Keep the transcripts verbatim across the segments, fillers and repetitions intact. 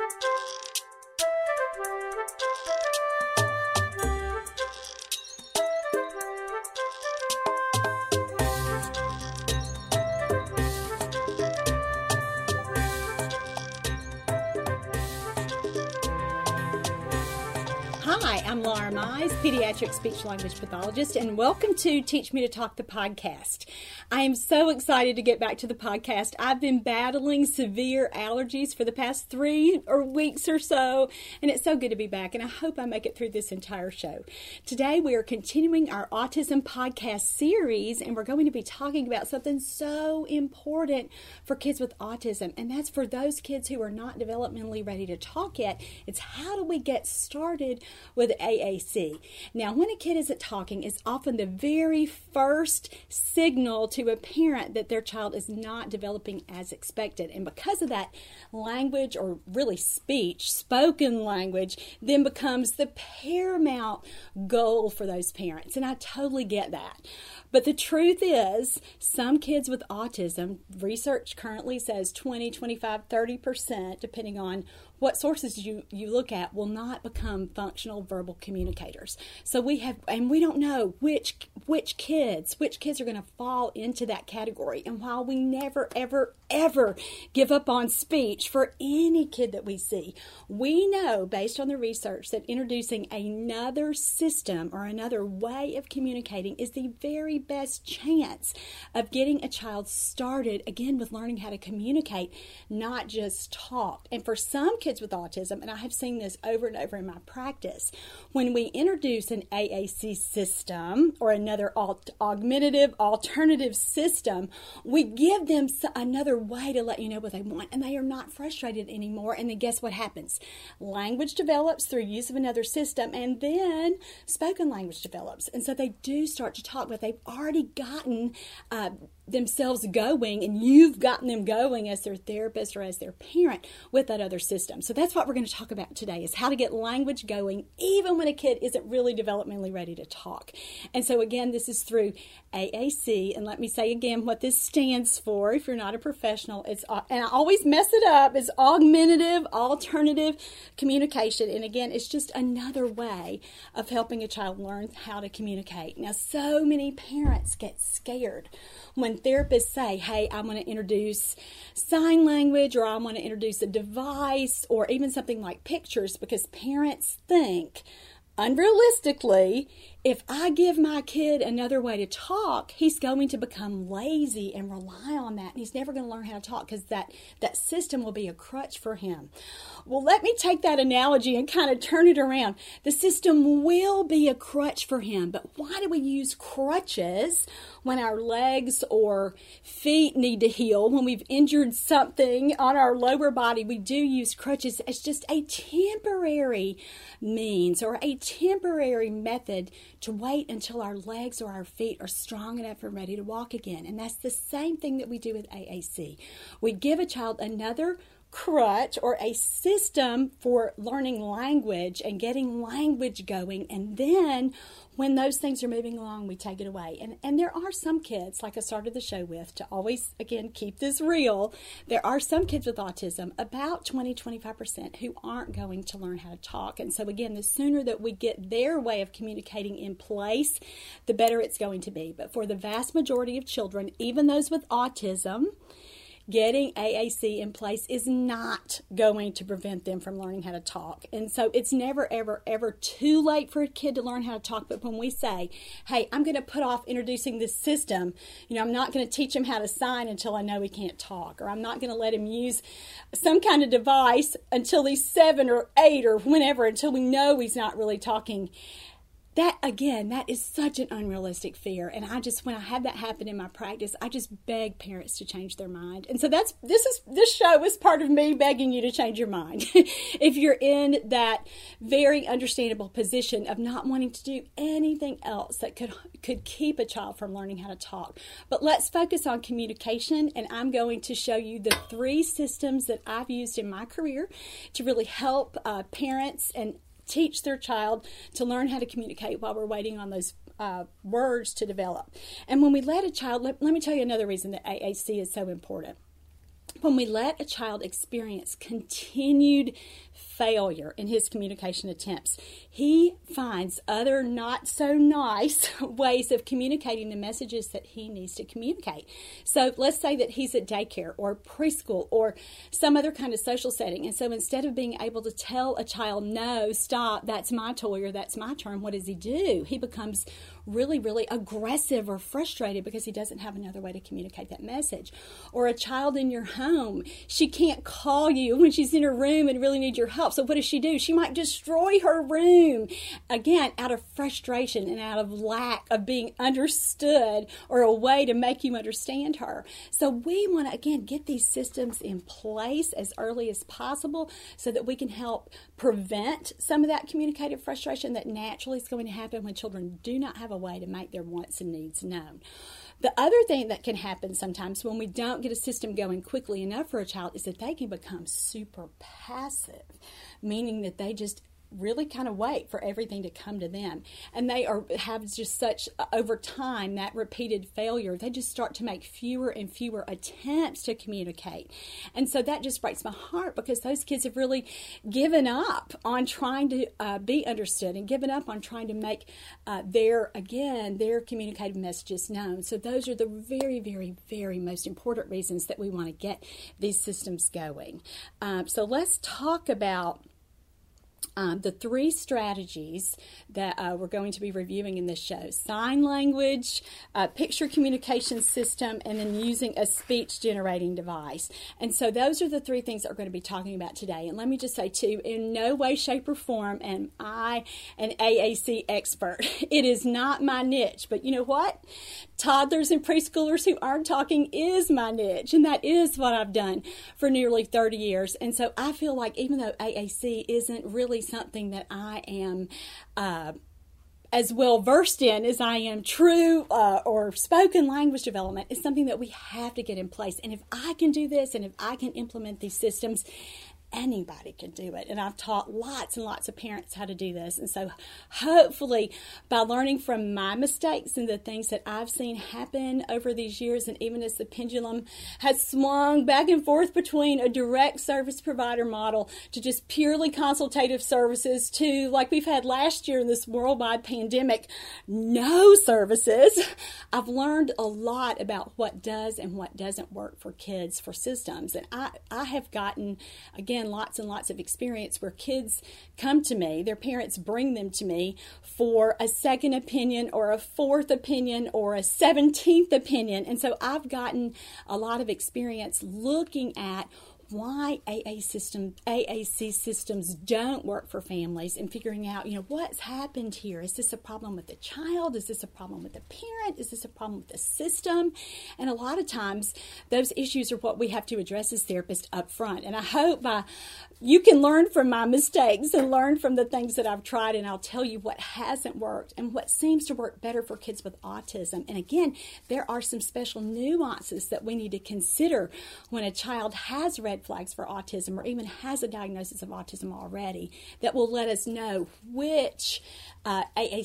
Hi, I'm Laura Mize, pediatric speech-language pathologist, and welcome to Teach Me to Talk, the podcast. I am so excited to get back to the podcast. I've been battling severe allergies for the past three or weeks or so, and it's so good to be back, and I hope I make it through this entire show. Today, we are continuing our autism podcast series, and we're going to be talking about something so important for kids with autism, and that's for those kids who are not developmentally ready to talk yet. It's how do we get started with A A C. Now, when a kid isn't talking, it's often the very first signal to a parent that their child is not developing as expected. And because of that, language, or really speech, spoken language, then becomes the paramount goal for those parents. And I totally get that. But the truth is, some kids with autism, research currently says twenty, twenty-five, thirty percent, depending on what sources you, you look at, will not become functional verbal communicators. So we have, and we don't know which which kids, which kids are going to fall into that category. And while we never, ever, ever give up on speech for any kid that we see, we know, based on the research, that introducing another system or another way of communicating is the very best chance of getting a child started, again, with learning how to communicate, not just talk. And for some kids with autism, and I have seen this over and over in my practice, when we introduce an A A C system or another alt- augmentative alternative system, we give them another way to let you know what they want, and they are not frustrated anymore. And then guess what happens? Language develops through use of another system, and then spoken language develops. And so they do start to talk, but they've already gotten uh, themselves going, and you've gotten them going as their therapist or as their parent with that other system. So that's what we're going to talk about today, is how to get language going even when a kid isn't really developmentally ready to talk. And so again, this is through A A C, and let me say again what this stands for if you're not a professional. It's, and I always mess it up, it's augmentative alternative communication. And again, it's just another way of helping a child learn how to communicate. Now, so many parents get scared when therapists say, hey, I want to introduce sign language, or I want to introduce a device, or even something like pictures, because parents think, unrealistically, if I give my kid another way to talk, he's going to become lazy and rely on that, and he's never going to learn how to talk because that, that system will be a crutch for him. Well, let me take that analogy and kind of turn it around. The system will be a crutch for him, but why do we use crutches when our legs or feet need to heal? When we've injured something on our lower body, we do use crutches as just a temporary means or a temporary method to wait until our legs or our feet are strong enough and ready to walk again. And that's the same thing that we do with A A C. We give a child another crutch or a system for learning language and getting language going, and then when those things are moving along, we take it away. And and there are some kids, like I started the show with, to always, again, keep this real, there are some kids with autism, about twenty, twenty-five percent, who aren't going to learn how to talk. And so again, the sooner that we get their way of communicating in place, the better it's going to be. But for the vast majority of children, even those with autism, getting A A C in place is not going to prevent them from learning how to talk. And so it's never, ever, ever too late for a kid to learn how to talk. But when we say, hey, I'm going to put off introducing this system, you know, I'm not going to teach him how to sign until I know he can't talk, or I'm not going to let him use some kind of device until he's seven or eight or whenever, until we know he's not really talking. That, again, that is such an unrealistic fear. And I just, when I have that happen in my practice, I just beg parents to change their mind. And so that's, this is, this show is part of me begging you to change your mind. If you're in that very understandable position of not wanting to do anything else that could, could keep a child from learning how to talk. But let's focus on communication. And I'm going to show you the three systems that I've used in my career to really help uh, parents and teach their child to learn how to communicate while we're waiting on those uh, words to develop. And when we let a child, let, let me tell you another reason that A A C is so important. when we let a child experience continued failure in his communication attempts, he finds other not so nice ways of communicating the messages that he needs to communicate. So let's say that he's at daycare or preschool or some other kind of social setting. And so instead of being able to tell a child, no, stop, that's my toy or that's my turn, what does he do? He becomes really, really aggressive or frustrated because he doesn't have another way to communicate that message. Or a child in your home, she can't call you when she's in her room and really needs your help. So what does she do? She might destroy her room, again, out of frustration and out of lack of being understood or a way to make you understand her. So we want to, again, get these systems in place as early as possible so that we can help prevent some of that communicative frustration that naturally is going to happen when children do not have a way to make their wants and needs known. The other thing that can happen sometimes when we don't get a system going quickly enough for a child is that they can become super passive, meaning that they just really kind of wait for everything to come to them. And they are have just such, over time, that repeated failure, they just start to make fewer and fewer attempts to communicate. And so that just breaks my heart because those kids have really given up on trying to uh, be understood and given up on trying to make uh, their, again, their communicative messages known. So those are the very, very, very most important reasons that we want to get these systems going. Um, so let's talk about Um, the three strategies that uh, we're going to be reviewing in this show: sign language, uh, picture communication system, and then using a speech generating device. And so those are the three things that we're going to be talking about today. And let me just say too, in no way, shape, or form am I an A A C expert. It is not my niche, but you know what? Toddlers and preschoolers who aren't talking is my niche, and that is what I've done for nearly thirty years. And so I feel like even though A A C isn't really something that I am uh, as well versed in as I am true uh, or spoken language development, is something that we have to get in place. And if I can do this, and if I can implement these systems, anybody can do it. And I've taught lots and lots of parents how to do this. And so hopefully by learning from my mistakes and the things that I've seen happen over these years, and even as the pendulum has swung back and forth between a direct service provider model to just purely consultative services to, like we've had last year in this worldwide pandemic, no services, I've learned a lot about what does and what doesn't work for kids, for systems. And I, I have gotten, again, lots and lots of experience where kids come to me, their parents bring them to me for a second opinion or a fourth opinion or a seventeenth opinion. And so I've gotten a lot of experience looking at why A A system, A A C systems don't work for families, and figuring out, you know, what's happened here. Is this a problem with the child? Is this a problem with the parent? Is this a problem with the system? And a lot of times those issues are what we have to address as therapists up front. And I hope by you can learn from my mistakes and learn from the things that I've tried, and I'll tell you what hasn't worked and what seems to work better for kids with autism. And again, there are some special nuances that we need to consider when a child has red flags for autism or even has a diagnosis of autism already, that will let us know which uh, A A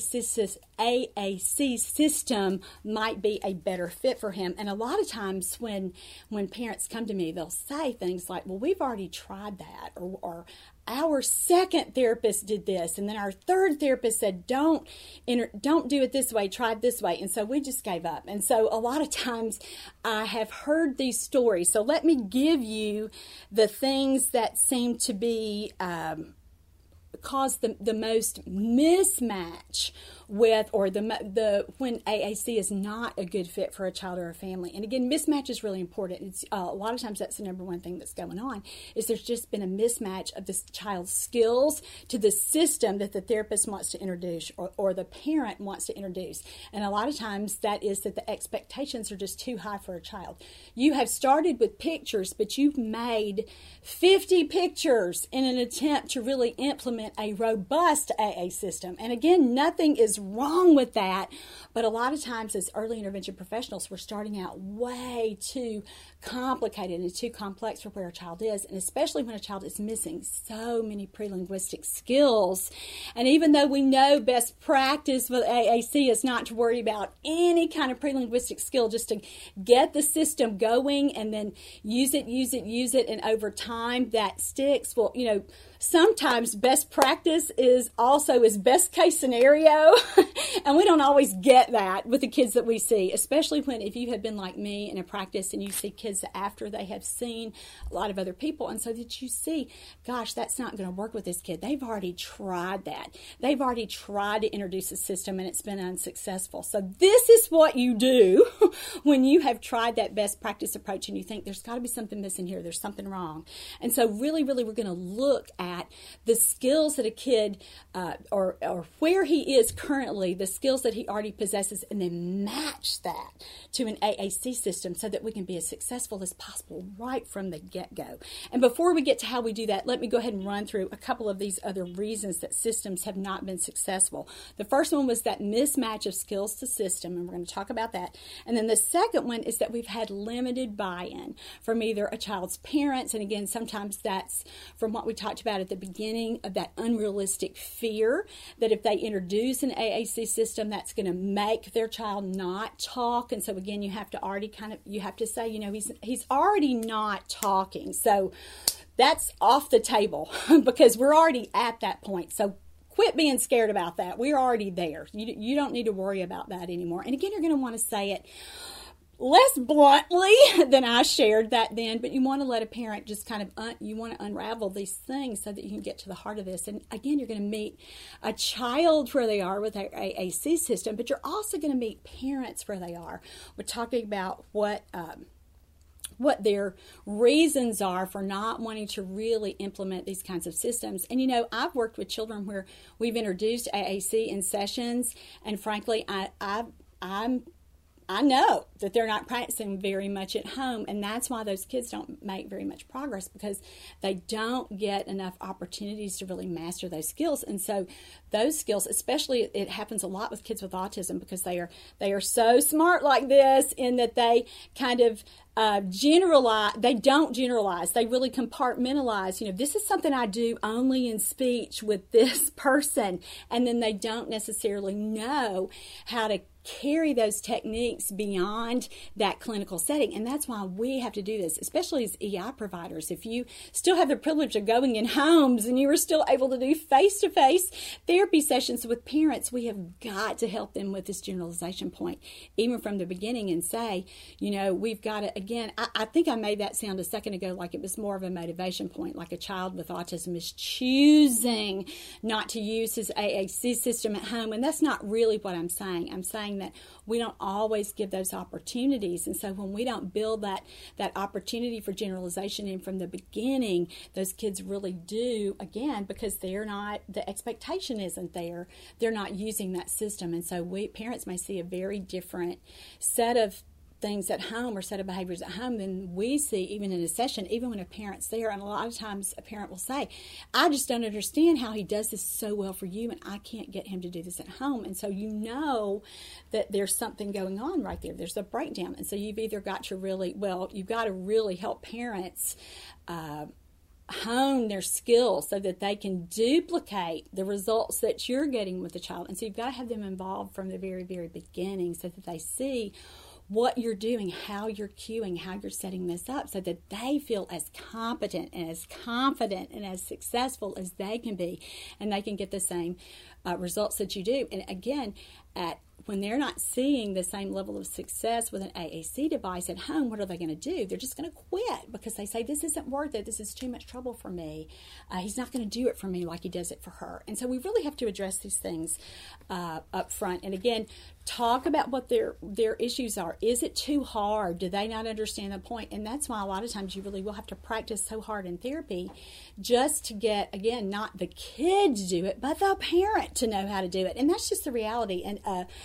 C system might be a better fit for him. And a lot of times when when parents come to me, they'll say things like, well, we've already tried that, or, or our second therapist did this, and then our third therapist said, don't enter, don't do it this way, try it this way. And so we just gave up. And so a lot of times I have heard these stories. So let me give you the things that seem to be um, cause the, the most mismatch with, or the the when A A C is not a good fit for a child or a family. And again, mismatch is really important. It's uh, a lot of times that's the number one thing that's going on, is there's just been a mismatch of this child's skills to the system that the therapist wants to introduce, or, or the parent wants to introduce. And a lot of times that is that the expectations are just too high for a child. You have started with pictures, but you've made fifty pictures in an attempt to really implement a robust A A system. And again, nothing is wrong with that, but a lot of times as early intervention professionals, we're starting out way too complicated and too complex for where a child is, and especially when a child is missing so many pre-linguistic skills. And even though we know best practice with A A C is not to worry about any kind of pre-linguistic skill, just to get the system going and then use it, use it, use it, and over time that sticks. Well, you know, sometimes best practice is also is best case scenario, and we don't always get that with the kids that we see, especially when if you have been like me in a practice and you see kids after they have seen a lot of other people, and so that you see, gosh, that's not going to work with this kid. They've already tried that. They've already tried to introduce a system and it's been unsuccessful. So this is what you do when you have tried that best practice approach and you think there's got to be something missing here, there's something wrong. And so really, really we're going to look at the skills that a kid uh, or, or where he is currently, the skills that he already possesses, and then match that to an A A C system so that we can be as successful as possible right from the get-go. And before we get to how we do that, let me go ahead and run through a couple of these other reasons that systems have not been successful. The first one was that mismatch of skills to system, and we're going to talk about that. And then the second one is that we've had limited buy-in from either a child's parents, and again, sometimes that's from what we talked about at the beginning of that unrealistic fear that if they introduce an A A C system, that's going to make their child not talk. And so again, you have to already kind of, you have to say, you know, he's he's already not talking. So that's off the table because we're already at that point. So quit being scared about that. We're already there. You, you don't need to worry about that anymore. And again, you're going to want to say it less bluntly than I shared that then, but you want to let a parent just kind of, un- you want to unravel these things so that you can get to the heart of this. And again, you're going to meet a child where they are with their A A C system, but you're also going to meet parents where they are. We're talking about what, um, what their reasons are for not wanting to really implement these kinds of systems. And, you know, I've worked with children where we've introduced A A C in sessions, and frankly, I, I, I'm I know that they're not practicing very much at home, and that's why those kids don't make very much progress, because they don't get enough opportunities to really master those skills. And so those skills, especially it happens a lot with kids with autism, because they are they are so smart like this in that they kind of uh, generalize. They don't generalize. They really compartmentalize. You know, this is something I do only in speech with this person, and then they don't necessarily know how to carry those techniques beyond that clinical setting. And that's why we have to do this, especially as E I providers. If you still have the privilege of going in homes and you are still able to do face-to-face therapy sessions with parents, we have got to help them with this generalization point, even from the beginning, and say, you know, we've got to, again, I, I think I made that sound a second ago like it was more of a motivation point, like a child with autism is choosing not to use his A A C system at home. And that's not really what I'm saying. I'm saying that we don't always give those opportunities, and so when we don't build that that opportunity for generalization in from the beginning, those kids really do, again, because they're not, the expectation isn't there, they're not using that system. And so we parents may see a very different set of things at home or set of behaviors at home than we see even in a session, even when a parent's there. And a lot of times a parent will say, I just don't understand how he does this so well for you, and I can't get him to do this at home. And so you know that there's something going on right there. There's a breakdown. And so you've either got to really, well, you've got to really help parents uh, hone their skills so that they can duplicate the results that you're getting with the child. And so you've got to have them involved from the very, very beginning so that they see what you're doing, how you're cueing, how you're setting this up, so that they feel as competent and as confident and as successful as they can be, and they can get the same uh, results that you do. And again, at when they're not seeing the same level of success with an A A C device at home, what are they going to do? They're just going to quit because they say, this isn't worth it. This is too much trouble for me. Uh, he's not going to do it for me like he does it for her. And so we really have to address these things uh, up front. And again, talk about what their their issues are. Is it too hard? Do they not understand the point? And that's why a lot of times you really will have to practice so hard in therapy just to get, again, not the kid to do it, but the parent to know how to do it. And that's just the reality. And uh,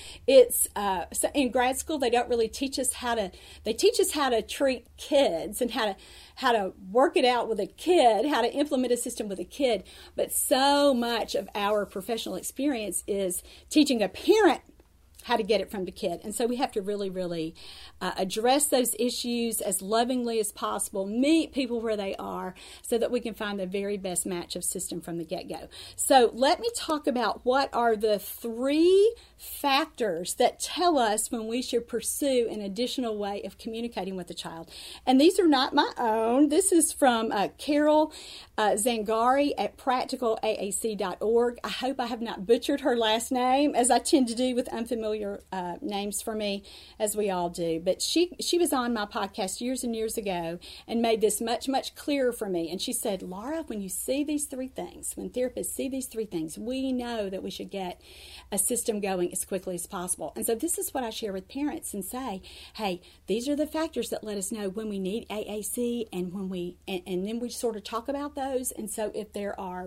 it's uh, so in grad school they don't really teach us how to. They teach us how to treat kids and how to how to work it out with a kid, how to implement a system with a kid. But so much of our professional experience is teaching a parent how to get it from the kid. And so we have to really, really uh, address those issues as lovingly as possible, meet people where they are so that we can find the very best match of system from the get-go. So let me talk about what are the three factors that tell us when we should pursue an additional way of communicating with the child. And these are not my own. This is from uh, Carol uh, Zangari at practical A A C dot org. I hope I have not butchered her last name, as I tend to do with unfamiliar Uh, names for me, as we all do. But she she was on my podcast years and years ago and made this much, much clearer for me. And she said, Laura, when you see these three things, when therapists see these three things, we know that we should get a system going as quickly as possible. And so this is what I share with parents and say, hey, these are the factors that let us know when we need A A C and when we, and, and then we sort of talk about those. And so if there are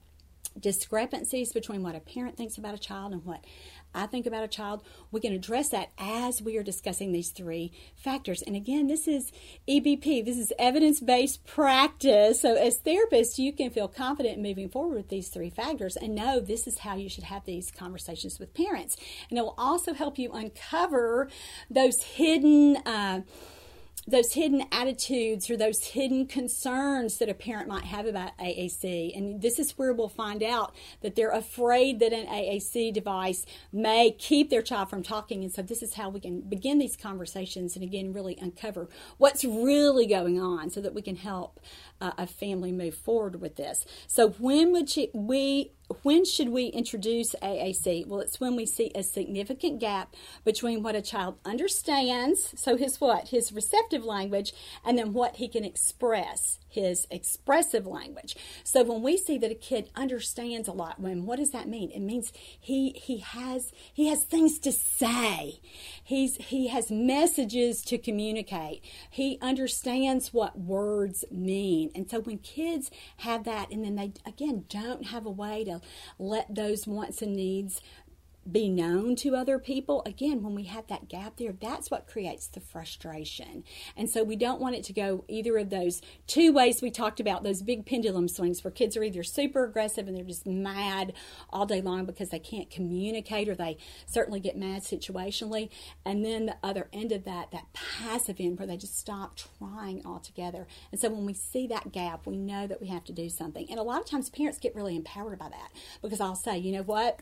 discrepancies between what a parent thinks about a child and what I think about a child, we can address that as we are discussing these three factors. And again, this is E B P. This is evidence-based practice. So as therapists, you can feel confident in moving forward with these three factors and know this is how you should have these conversations with parents. And it will also help you uncover those hidden uh, those hidden attitudes or those hidden concerns that a parent might have about A A C. And this is where we'll find out that they're afraid that an A A C device may keep their child from talking. And so this is how we can begin these conversations and, again, really uncover what's really going on so that we can help uh, a family move forward with this. So when would you, we... When should we introduce A A C? Well, it's when we see a significant gap between what a child understands, so his what? His receptive language, and then what he can express, his expressive language. So when we see that a kid understands a lot, when what does that mean? It means he he has he has things to say. He's he has messages to communicate. He understands what words mean. And so when kids have that, and then they again don't have a way to let those wants and needs be known to other people, again, when we have that gap there, that's what creates the frustration. And so we don't want it to go either of those two ways we talked about, those big pendulum swings where kids are either super aggressive and they're just mad all day long because they can't communicate, or they certainly get mad situationally, and then the other end of that, that passive end where they just stop trying altogether. And so when we see that gap, we know that we have to do something. And a lot of times parents get really empowered by that, because I'll say, you know what?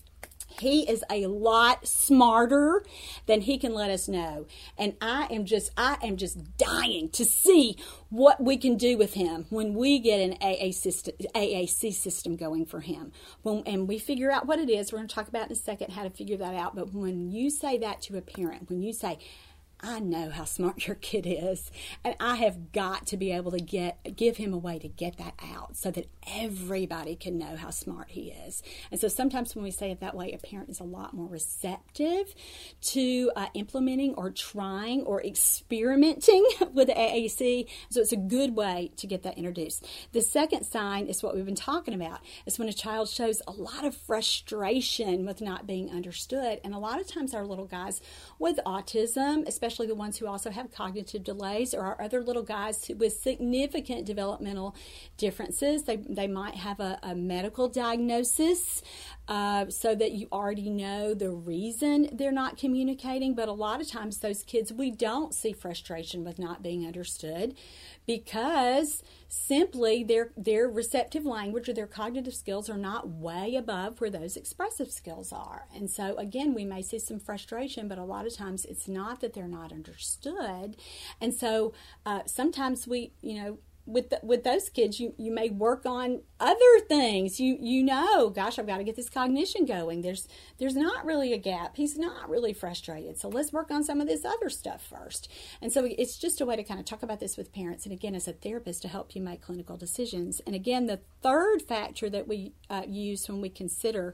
He is a lot smarter than he can let us know. And I am just I am just dying to see what we can do with him when we get an A A system, A A C system going for him. When, and we figure out what it is. We're going to talk about in a second how to figure that out. But when you say that to a parent, when you say, I know how smart your kid is, and I have got to be able to get give him a way to get that out so that everybody can know how smart he is. And so sometimes when we say it that way, a parent is a lot more receptive to uh, implementing or trying or experimenting with A A C. So it's a good way to get that introduced. The second sign is what we've been talking about. It's when a child shows a lot of frustration with not being understood. And a lot of times our little guys with autism, especially especially the ones who also have cognitive delays, or our other little guys with significant developmental differences. They, they might have a, a medical diagnosis uh, so that you already know the reason they're not communicating. But a lot of times those kids, we don't see frustration with not being understood because simply their their receptive language or their cognitive skills are not way above where those expressive skills are. And so again, we may see some frustration, but a lot of times it's not that they're not understood. And so uh, sometimes we, you know, with the, with those kids, you, you may work on other things. You you know, gosh, I've got to get this cognition going. There's there's not really a gap. He's not really frustrated. So let's work on some of this other stuff first. And so it's just a way to kind of talk about this with parents. And again, as a therapist, to help you make clinical decisions. And again, the third factor that we uh, use when we consider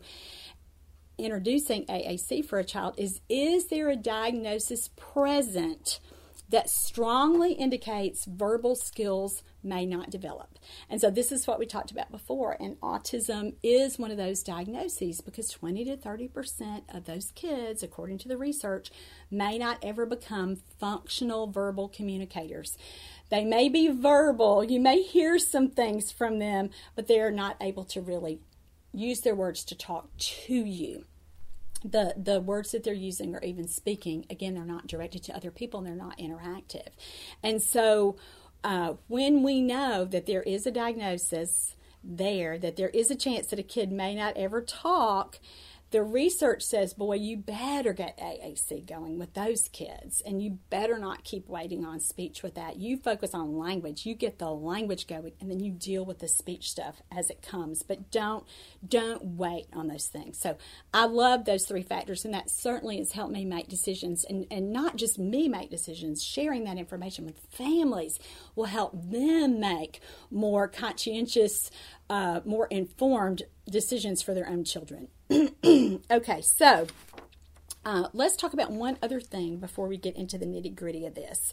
introducing A A C for a child is, is there a diagnosis present that strongly indicates verbal skills may not develop. And so this is what we talked about before, and autism is one of those diagnoses because twenty to thirty percent of those kids, according to the research, may not ever become functional verbal communicators. They may be verbal, you may hear some things from them, but they're not able to really use their words to talk to you. The the words that they're using or even speaking, again, they're not directed to other people and they're not interactive. And so uh, when we know that there is a diagnosis there, that there is a chance that a kid may not ever talk, the research says, boy, you better get A A C going with those kids, and you better not keep waiting on speech with that. You focus on language. You get the language going, and then you deal with the speech stuff as it comes. But don't don't wait on those things. So I love those three factors, and that certainly has helped me make decisions, and, and not just me make decisions. Sharing that information with families will help them make more conscientious, uh, more informed decisions for their own children. Okay, so uh, let's talk about one other thing before we get into the nitty-gritty of this.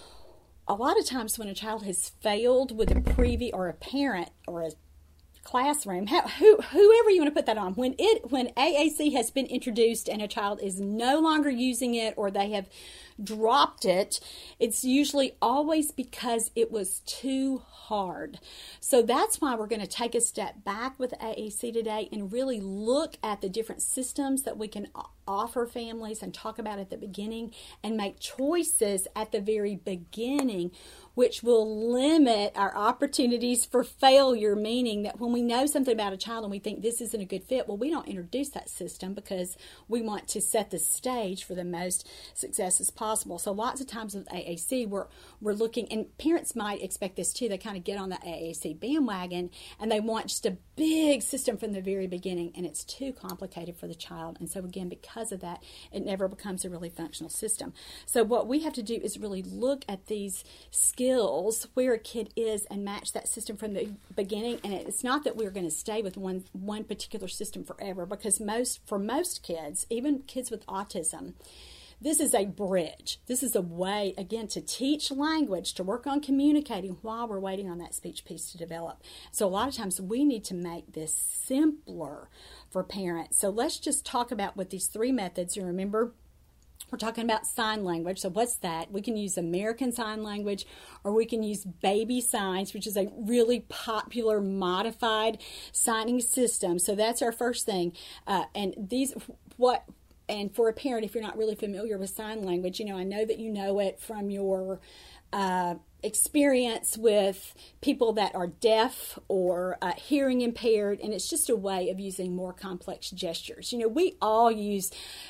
A lot of times when a child has failed with a preview, or a parent or a classroom, how, who, whoever you want to put that on, when it when A A C has been introduced and a child is no longer using it or they have dropped it, it's usually always because it was too hard. So that's why we're going to take a step back with A A C today and really look at the different systems that we can offer families and talk about at the beginning and make choices at the very beginning, which will limit our opportunities for failure, meaning that when we know something about a child and we think this isn't a good fit, well, we don't introduce that system because we want to set the stage for the most success as possible. So lots of times with A A C, we're, we're looking, and parents might expect this too, they kind of get on the A A C bandwagon and they want just a big system from the very beginning, and it's too complicated for the child. And so again, because of that, it never becomes a really functional system. So what we have to do is really look at these skills, where a kid is, and match that system from the beginning. And it's not that we're going to stay with one one particular system forever, because most for most kids, even kids with autism, this is a bridge. This is a way, again, to teach language, to work on communicating while we're waiting on that speech piece to develop. So a lot of times we need to make this simpler for parents. So let's just talk about what these three methods. You remember, we're talking about sign language. So what's that? We can use American Sign Language, or we can use Baby Signs, which is a really popular modified signing system. So that's our first thing. Uh, and these, what... And for a parent, if you're not really familiar with sign language, you know, I know that you know it from your uh, experience with people that are deaf or uh, hearing impaired, and it's just a way of using more complex gestures. You know, we all use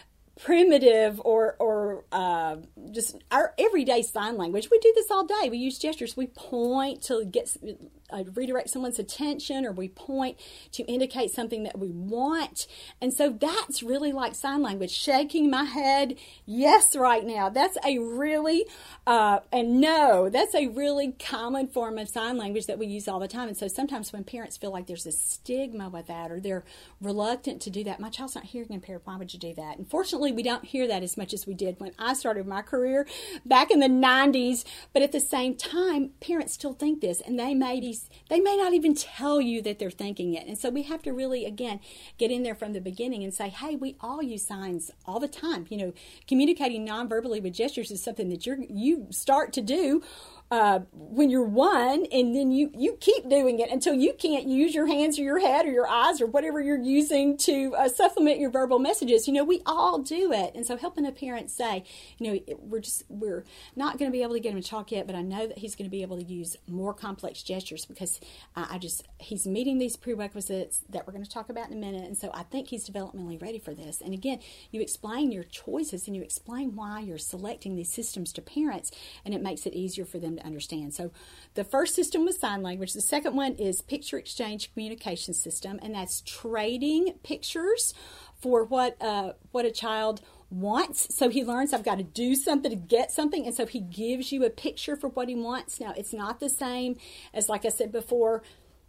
primitive or or uh, just our everyday sign language. We do this all day. We use gestures. We point to get uh, redirect someone's attention, or we point to indicate something that we want. And so that's really like sign language. Shaking my head, yes, right now. That's a really uh, and no. That's a really common form of sign language that we use all the time. And so sometimes when parents feel like there's a stigma with that, or they're reluctant to do that, my child's not hearing impaired, why would you do that? And fortunately, we don't hear that as much as we did when I started my career back in the nineties. But at the same time, parents still think this, and they may be, they may not even tell you that they're thinking it. And so we have to really, again, get in there from the beginning and say, hey, we all use signs all the time. You know, communicating non-verbally with gestures is something that you're you start to do Uh, when you're one, and then you, you keep doing it until you can't use your hands or your head or your eyes or whatever you're using to uh, supplement your verbal messages. You know, we all do it. And so helping a parent say, you know, we're just, we're not going to be able to get him to talk yet, but I know that he's going to be able to use more complex gestures because uh, I just, he's meeting these prerequisites that we're going to talk about in a minute. And so I think he's developmentally ready for this. And again, you explain your choices and you explain why you're selecting these systems to parents, and it makes it easier for them to understand. So the first system was sign language. The second one is picture exchange communication system, and that's trading pictures for what uh, what a child wants. So he learns I've got to do something to get something, and so he gives you a picture for what he wants. Now, it's not the same as, like I said before,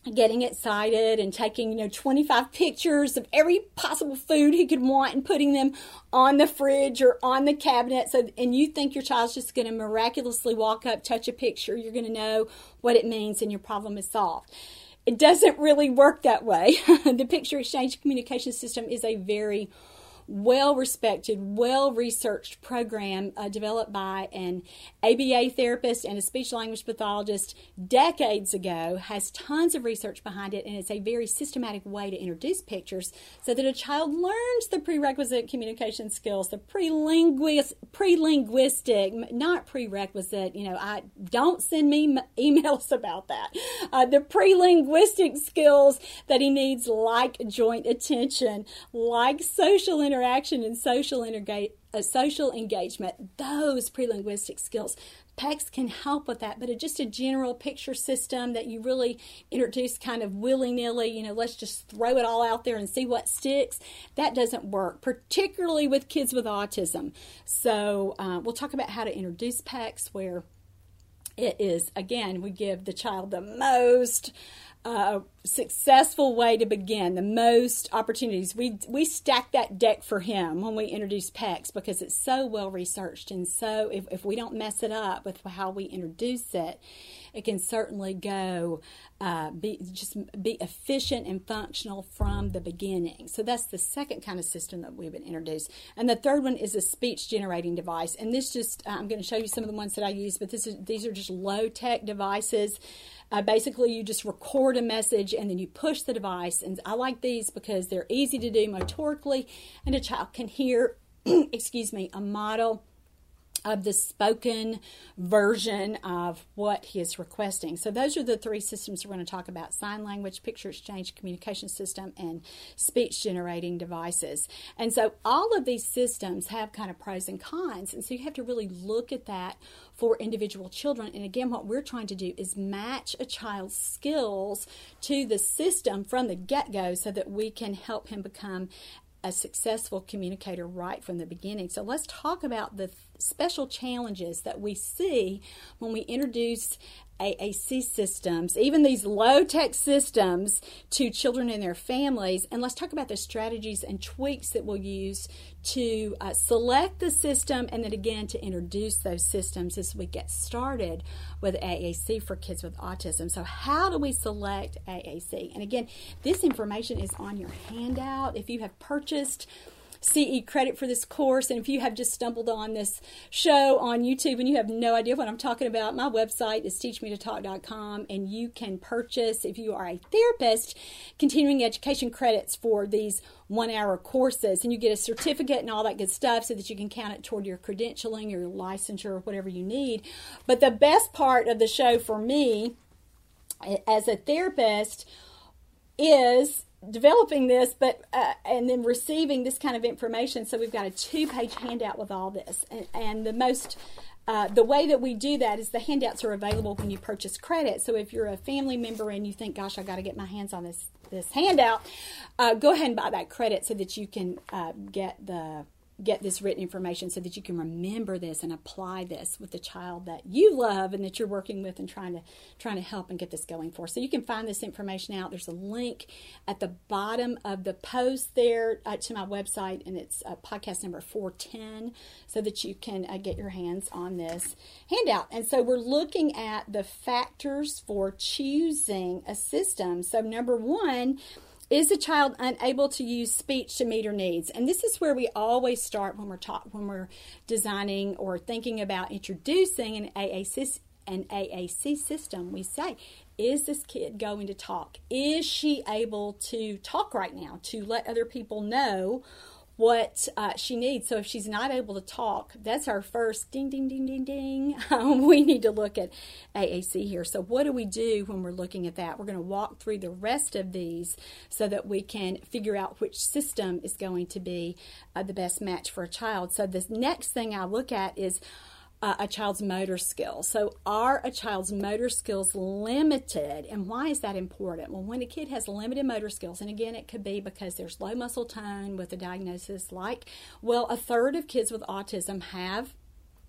getting excited and taking, you know, twenty-five pictures of every possible food he could want and putting them on the fridge or on the cabinet. So, and you think your child's just going to miraculously walk up, touch a picture, you're going to know what it means, and your problem is solved. It doesn't really work that way. The picture exchange communication system is a very well-respected, well-researched program uh, developed by an A B A therapist and a speech-language pathologist decades ago, has tons of research behind it, and it's a very systematic way to introduce pictures so that a child learns the prerequisite communication skills, the pre-linguist, pre-linguistic, not prerequisite, you know, I don't send me emails about that, uh, the pre-linguistic skills that he needs, like joint attention, like social interaction, interaction and social interga- uh, social engagement, those pre-linguistic skills. P E C S can help with that, but a, just a general picture system that you really introduce kind of willy-nilly, you know, let's just throw it all out there and see what sticks, that doesn't work, particularly with kids with autism. So uh, we'll talk about how to introduce P E C S, where it is, again, we give the child the most Uh, successful way to begin, the most opportunities. We we stack that deck for him when we introduce P E C S because it's so well researched, and so if, if we don't mess it up with how we introduce it, it can certainly go uh, be just be efficient and functional from the beginning. So that's the second kind of system that we've been introduced. And the third one is a speech generating device. And this just uh, I'm going to show you some of the ones that I use, but this is these are just low tech devices. Uh, basically, you just record a message and then you push the device. And I like these because they're easy to do motorically, and a child can hear, excuse me, a model of the spoken version of what he is requesting. So those are the three systems we're going to talk about: sign language, picture exchange communication system, and speech generating devices. And so all of these systems have kind of pros and cons, and so you have to really look at that for individual children. And again, what we're trying to do is match a child's skills to the system from the get-go so that we can help him become a successful communicator right from the beginning. So let's talk about the special challenges that we see when we introduce A A C systems, even these low-tech systems, to children and their families. And let's talk about the strategies and tweaks that we'll use to uh, select the system, and then again to introduce those systems as we get started with A A C for kids with autism. So how do we select A A C? And again, this information is on your handout. If you have purchased C E credit for this course, and if you have just stumbled on this show on YouTube and you have no idea what I'm talking about, my website is teach me to talk dot com, and you can purchase, if you are a therapist, continuing education credits for these one-hour courses, and you get a certificate and all that good stuff so that you can count it toward your credentialing or your licensure or whatever you need. But the best part of the show for me as a therapist is developing this, but uh, and then receiving this kind of information. So we've got a two-page handout with all this, and, and the most uh, the way that we do that is the handouts are available when you purchase credit. So if you're a family member and you think, gosh, I got to get my hands on this this handout, uh, go ahead and buy that credit so that you can uh, get the get this written information, so that you can remember this and apply this with the child that you love and that you're working with and trying to trying to help and get this going for. So you can find this information out. There's a link at the bottom of the post there uh, to my website, and it's uh, podcast number four ten, so that you can uh, get your hands on this handout. And so we're looking at the factors for choosing a system. So number one, is the child unable to use speech to meet her needs? And this is where we always start when we're talk, when we're designing or thinking about introducing an A A C, an A A C system. We say, is this kid going to talk? Is she able to talk right now to let other people know what uh, she needs? So if she's not able to talk, that's our first ding, ding, ding, ding, ding. Um, we need to look at A A C here. So what do we do when we're looking at that? We're going to walk through the rest of these so that we can figure out which system is going to be uh, the best match for a child. So the next thing I look at is Uh, a child's motor skills. So are a child's motor skills limited, and why is that important? Well, when a kid has limited motor skills, and again, it could be because there's low muscle tone with a diagnosis like, well, a third of kids with autism have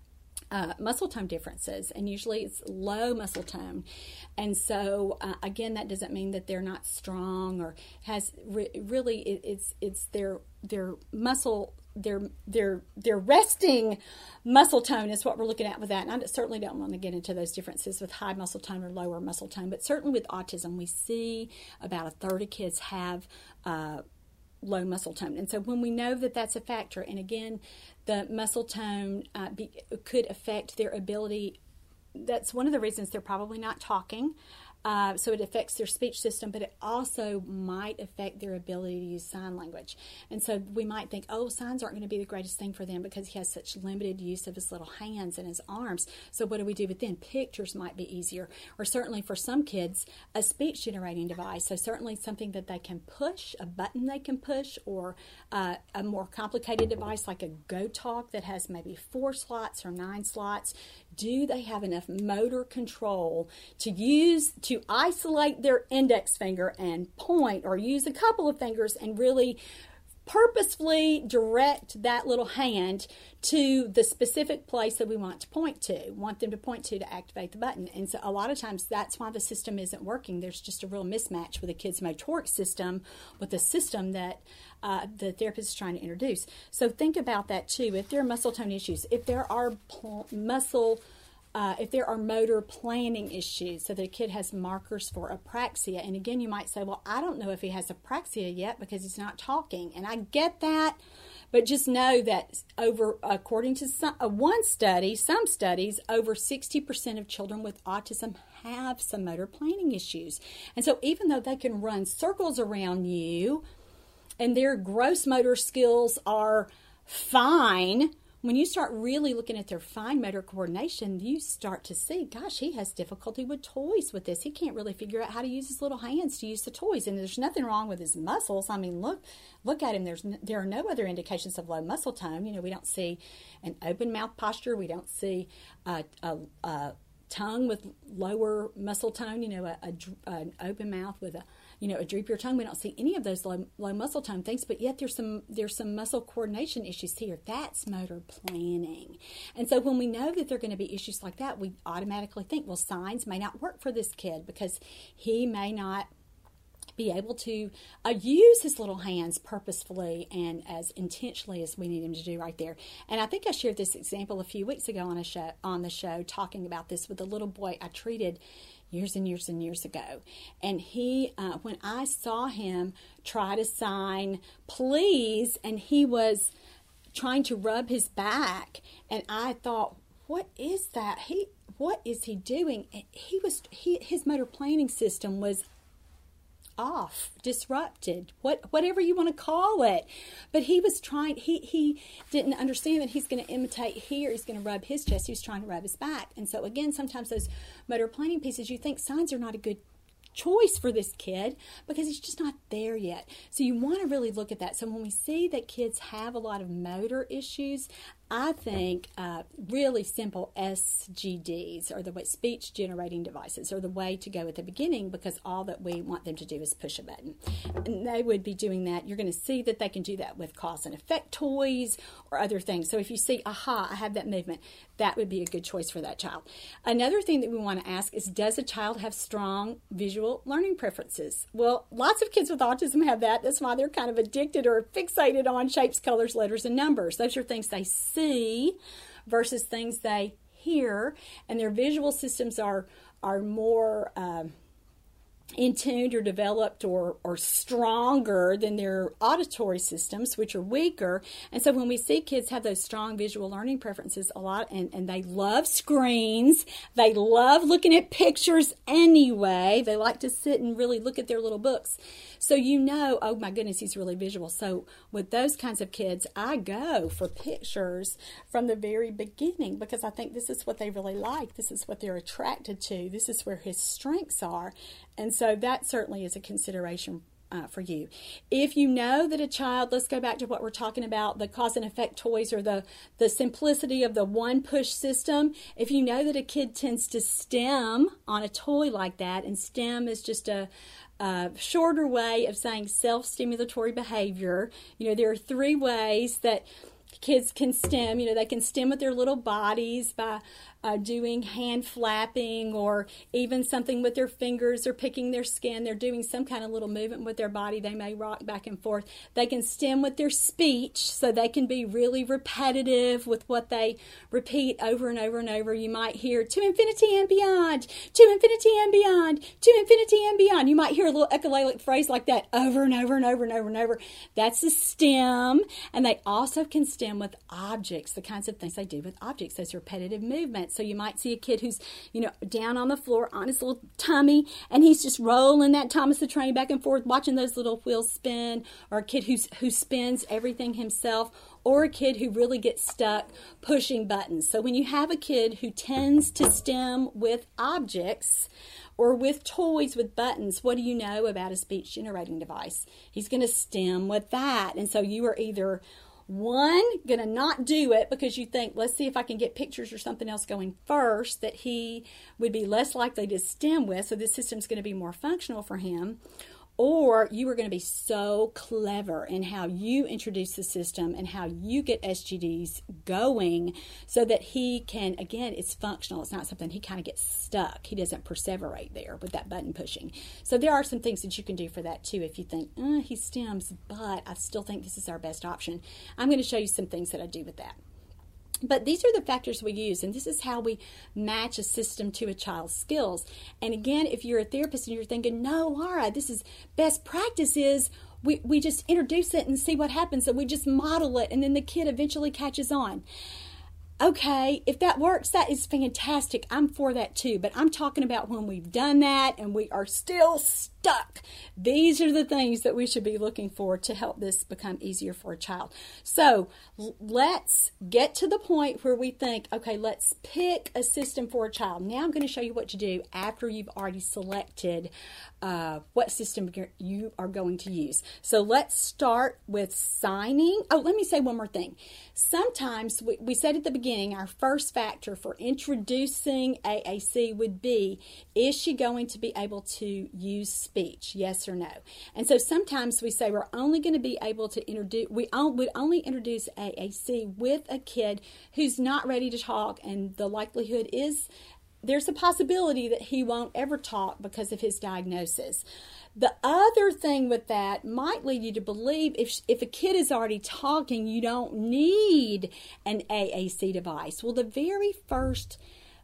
Uh, muscle tone differences, and usually it's low muscle tone, and so uh, again, that doesn't mean that they're not strong or has re- really it, it's it's their their muscle their their their resting muscle tone is what we're looking at with that. And I certainly don't want to get into those differences with high muscle tone or lower muscle tone, but certainly with autism, we see about a third of kids have uh, low muscle tone. And so when we know that that's a factor, and again, the muscle tone uh, be, could affect their ability, that's one of the reasons they're probably not talking. Uh, so it affects their speech system, but it also might affect their ability to use sign language. And so we might think, oh, signs aren't going to be the greatest thing for them because he has such limited use of his little hands and his arms. So what do we do with them? Pictures might be easier. Or certainly for some kids, a speech generating device. So certainly something that they can push, a button they can push, or uh, a more complicated device like a GoTalk that has maybe four slots or nine slots. Do they have enough motor control to use, to isolate their index finger and point, or use a couple of fingers and really purposefully direct that little hand to the specific place that we want to point to, want them to point to to activate the button. And so a lot of times that's why the system isn't working. There's just a real mismatch with a kid's motoric system with the system that uh, the therapist is trying to introduce. So think about that too. If there are muscle tone issues, if there are pl- muscle Uh, if there are motor planning issues, so the kid has markers for apraxia, and again, you might say, well, I don't know if he has apraxia yet because he's not talking, and I get that, but just know that over, according to some, uh, one study, some studies, over sixty percent of children with autism have some motor planning issues, and so even though they can run circles around you, and their gross motor skills are fine, when you start really looking at their fine motor coordination, you start to see, gosh, he has difficulty with toys with this. He can't really figure out how to use his little hands to use the toys. And there's nothing wrong with his muscles. I mean, look look at him. There's There are no other indications of low muscle tone. You know, we don't see an open mouth posture. We don't see a, a, a tongue with lower muscle tone, you know, a, a, an open mouth with a you know, a droopier tongue. We don't see any of those low, low muscle tone things, but yet there's some there's some muscle coordination issues here. That's motor planning. And so when we know that there are going to be issues like that, we automatically think, well, signs may not work for this kid because he may not be able to uh, use his little hands purposefully and as intentionally as we need him to do right there. And I think I shared this example a few weeks ago on a show on the show talking about this with a little boy I treated years and years and years ago. And he, uh, when I saw him try to sign please, and he was trying to rub his back, and I thought, what is that? He, what is he doing? And he was, he, his motor planning system was off, disrupted, what whatever you want to call it. But he was trying, he, he didn't understand that he's going to imitate here, he's going to rub his chest, he was trying to rub his back. And so again, sometimes those motor planning pieces, you think signs are not a good choice for this kid because he's just not there yet. So you want to really look at that. So when we see that kids have a lot of motor issues, I think uh, really simple S G Ds, or the way, speech generating devices, are the way to go at the beginning, because all that we want them to do is push a button. And they would be doing that. You're going to see that they can do that with cause and effect toys or other things. So if you see, aha, I have that movement, that would be a good choice for that child. Another thing that we want to ask is, does a child have strong visual learning preferences? Well, lots of kids with autism have that. That's why they're kind of addicted or fixated on shapes, colors, letters, and numbers. Those are things they see versus things they hear, and their visual systems are are more um, in tuned or developed or, or stronger than their auditory systems, which are weaker. And so when we see kids have those strong visual learning preferences a lot, and, and they love screens, they love looking at pictures anyway, they like to sit and really look at their little books. So you know, oh my goodness, he's really visual. So with those kinds of kids, I go for pictures from the very beginning, because I think this is what they really like. This is what they're attracted to. This is where his strengths are. And so that certainly is a consideration uh, for you. If you know that a child, let's go back to what we're talking about, the cause and effect toys, or the, the simplicity of the one push system. If you know that a kid tends to stem on a toy like that, and stem is just a Uh, shorter way of saying self-stimulatory behavior. You know, there are three ways that Kids can stim, you know, they can stim with their little bodies by uh, doing hand flapping or even something with their fingers or picking their skin. They're doing some kind of little movement with their body. They may rock back and forth. They can stim with their speech, so they can be really repetitive with what they repeat over and over and over. You might hear to infinity and beyond, to infinity and beyond, to infinity and beyond. You might hear a little echolalic phrase like that over and over and over and over and over. That's a stim. And they also can stim with objects, the kinds of things they do with objects, those repetitive movements. So you might see a kid who's, you know, down on the floor on his little tummy, and he's just rolling that Thomas the Train back and forth, watching those little wheels spin, or a kid who's who spins everything himself, or a kid who really gets stuck pushing buttons. So when you have a kid who tends to stim with objects or with toys with buttons, what do you know about a speech generating device? He's going to stim with that. And so you are either one, going to not do it because you think, let's see if I can get pictures or something else going first that he would be less likely to stim with, so this system's going to be more functional for him. Or you are going to be so clever in how you introduce the system and how you get S G Ds going so that he can, again, it's functional. It's not something he kind of gets stuck. He doesn't perseverate there with that button pushing. So there are some things that you can do for that too if you think, uh, he stims, but I still think this is our best option. I'm going to show you some things that I do with that. But these are the factors we use, and this is how we match a system to a child's skills. And again, if you're a therapist and you're thinking, no, Laura, this is best practice is we, we just introduce it and see what happens, so we just model it, and then the kid eventually catches on. Okay, if that works, that is fantastic. I'm for that too. But I'm talking about when we've done that and we are still stuck. These are the things that we should be looking for to help this become easier for a child. So let's get to the point where we think, okay, let's pick a system for a child. Now I'm going to show you what to do after you've already selected uh, what system you are going to use. So let's start with signing. Oh, let me say one more thing. Sometimes we, we said at the beginning, our first factor for introducing A A C would be, is she going to be able to use speech? Yes or no? And so sometimes we say we're only going to be able to introduce, we would only introduce A A C with a kid who's not ready to talk, and the likelihood is there's a possibility that he won't ever talk because of his diagnosis. The other thing with that might lead you to believe if if a kid is already talking, you don't need an A A C device. Well, the very first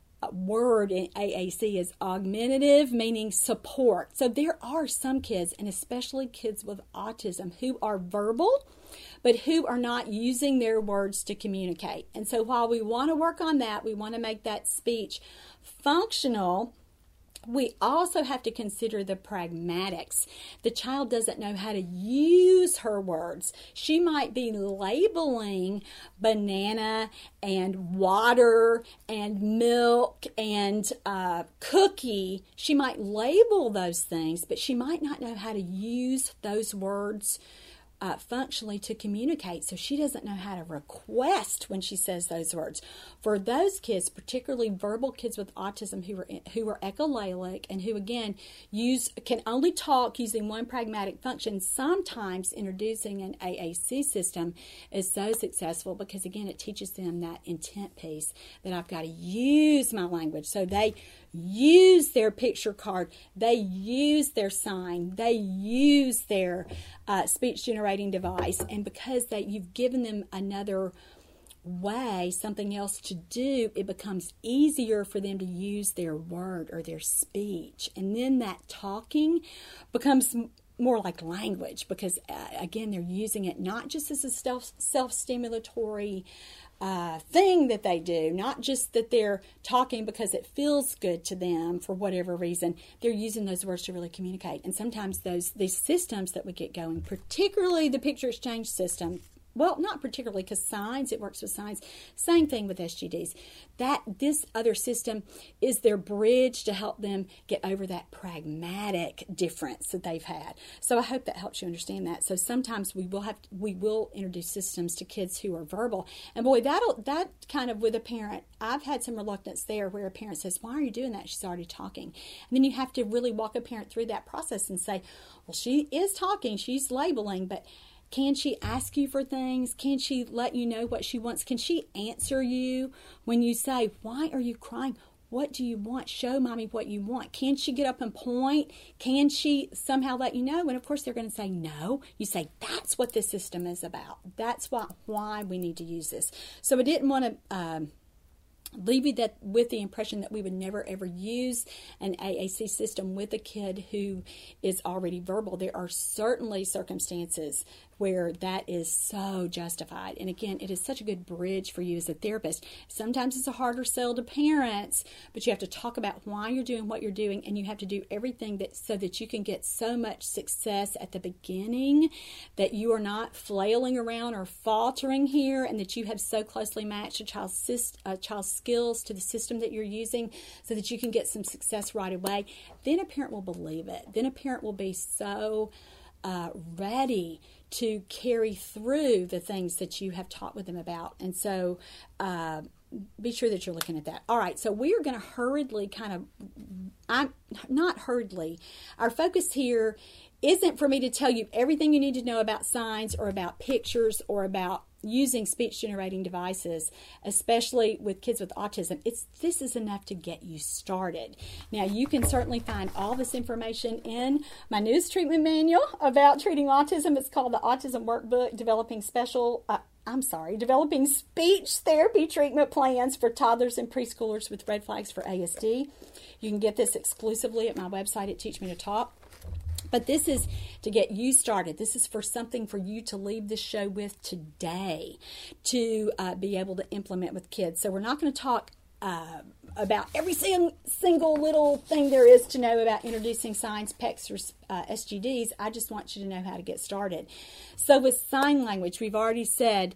word in A A C is augmentative, meaning support. So there are some kids, and especially kids with autism, who are verbal, but who are not using their words to communicate. And so while we want to work on that, we want to make that speech functional, we also have to consider the pragmatics. The child doesn't know how to use her words. She might be labeling banana and water and milk and uh, cookie. She might label those things, but she might not know how to use those words Uh, functionally to communicate, so she doesn't know how to request when she says those words. For those kids, particularly verbal kids with autism who are who are echolalic and who again use can only talk using one pragmatic function, sometimes introducing an A A C system is so successful because again it teaches them that intent piece that I've got to use my language. So they use their picture card, they use their sign, they use their uh, speech generating device, and because that you've given them another way, something else to do, it becomes easier for them to use their word or their speech, and then that talking becomes more like language because uh, again they're using it not just as a self self-stimulatory Uh, thing that they do, not just that they're talking because it feels good to them for whatever reason. They're using those words to really communicate. And sometimes those these systems that we get going, particularly the picture exchange system, well, not particularly because signs, it works with signs. Same thing with S G Ds. That this other system is their bridge to help them get over that pragmatic difference that they've had. So I hope that helps you understand that. So sometimes we will have to, we will introduce systems to kids who are verbal, and boy, that'll that kind of with a parent. I've had some reluctance there where a parent says, "Why are you doing that? She's already talking." And then you have to really walk a parent through that process and say, "Well, she is talking, she's labeling, but Can she ask you for things? Can she let you know what she wants? Can she answer you when you say, why are you crying? What do you want? Show mommy what you want. Can she get up and point? Can she somehow let you know? And of course they're going to say no. You say, that's what this system is about. That's why, why we need to use this. So I didn't want to um, leave you that with the impression that we would never ever use an A A C system with a kid who is already verbal. There are certainly circumstances where that is so justified. And again, it is such a good bridge for you as a therapist. Sometimes it's a harder sell to parents, but you have to talk about why you're doing what you're doing, and you have to do everything that so that you can get so much success at the beginning that you are not flailing around or faltering here, and that you have so closely matched a child's, syst- a child's skills to the system that you're using so that you can get some success right away. Then a parent will believe it. Then a parent will be so uh, ready to carry through the things that you have taught with them about. And so uh, be sure that you're looking at that. All right, so we are going to hurriedly kind of, I'm not hurriedly, our focus here isn't for me to tell you everything you need to know about signs or about pictures or about using speech generating devices, especially with kids with autism. It's this is enough to get you started. Now, you can certainly find all this information in my newest treatment manual about treating autism. It's called the Autism Workbook, Developing Special uh, I'm sorry, Developing Speech Therapy Treatment Plans for Toddlers and Preschoolers with Red Flags for A S D. You can get this exclusively at my website at Teach Me to Talk. But this is to get you started. This is for something for you to leave this show with today to uh, be able to implement with kids. So we're not going to talk uh, about every sing- single little thing there is to know about introducing signs, P E Cs, or uh, S G Ds. I just want you to know how to get started. So with sign language, we've already said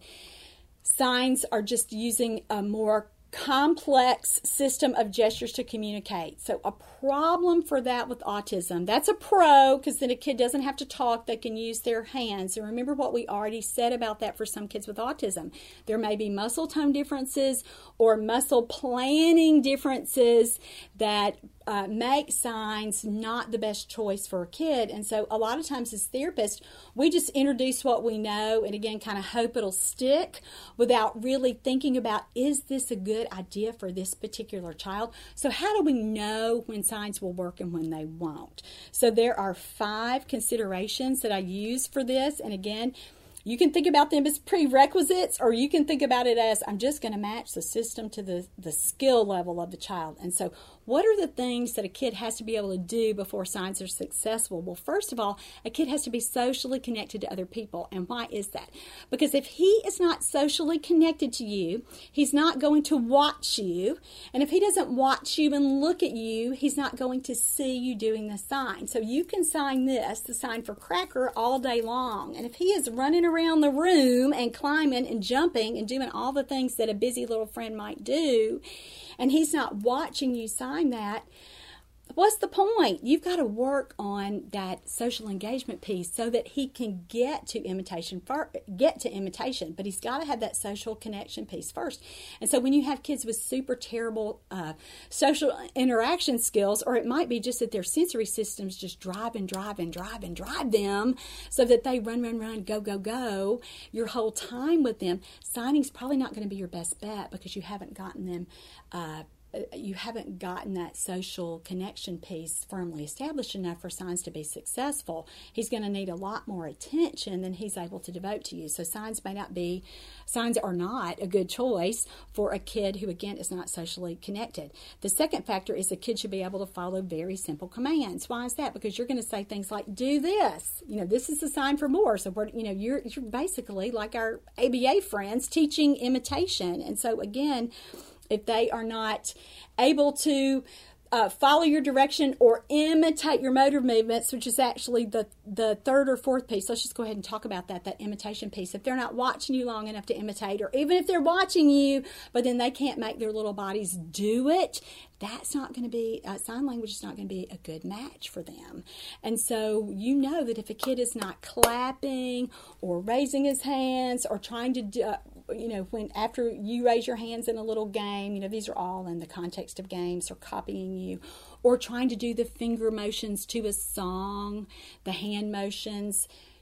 signs are just using a more complex system of gestures to communicate. So a problem for that with autism, that's a pro, because then a kid doesn't have to talk, they can use their hands. And remember what we already said about that for some kids with autism. There may be muscle tone differences or muscle planning differences that uh, make signs not the best choice for a kid. And so a lot of times as therapists, we just introduce what we know and again kind of hope it'll stick without really thinking about, is this a good idea for this particular child? So how do we know when signs will work and when they won't? So there are five considerations that I use for this. And again, you can think about them as prerequisites, or you can think about it as, I'm just going to match the system to the, the skill level of the child. And so what are the things that a kid has to be able to do before signs are successful? Well, first of all, a kid has to be socially connected to other people. And why is that? Because if he is not socially connected to you, he's not going to watch you. And if he doesn't watch you and look at you, he's not going to see you doing the sign. So you can sign this, the sign for cracker, all day long. And if he is running around around the room and climbing and jumping and doing all the things that a busy little friend might do, and he's not watching you sign that, what's the point? You've got to work on that social engagement piece so that he can get to imitation, get to imitation, but he's got to have that social connection piece first. And so when you have kids with super terrible uh, social interaction skills, or it might be just that their sensory systems just drive and drive and drive and drive them so that they run, run, run, go, go, go your whole time with them, signing's probably not going to be your best bet because you haven't gotten them uh, you haven't gotten that social connection piece firmly established enough for signs to be successful. He's going to need a lot more attention than he's able to devote to you. So signs may not be, signs are not a good choice for a kid who, again, is not socially connected. The second factor is the kid should be able to follow very simple commands. Why is that? Because you're going to say things like, do this. You know, this is the sign for more. So, we're, you know, you're, you're basically like our A B A friends teaching imitation. And so, again, if they are not able to uh, follow your direction or imitate your motor movements, which is actually the, the third or fourth piece. Let's just go ahead and talk about that, that imitation piece. If they're not watching you long enough to imitate, or even if they're watching you, but then they can't make their little bodies do it, that's not going to be, uh, sign language is not going to be a good match for them. And so you know that if a kid is not clapping or raising his hands or trying to do, uh, you know, when after you raise your hands in a little game, you know, these are all in the context of games, or copying you, or trying to do the finger motions to a song, the hand motions,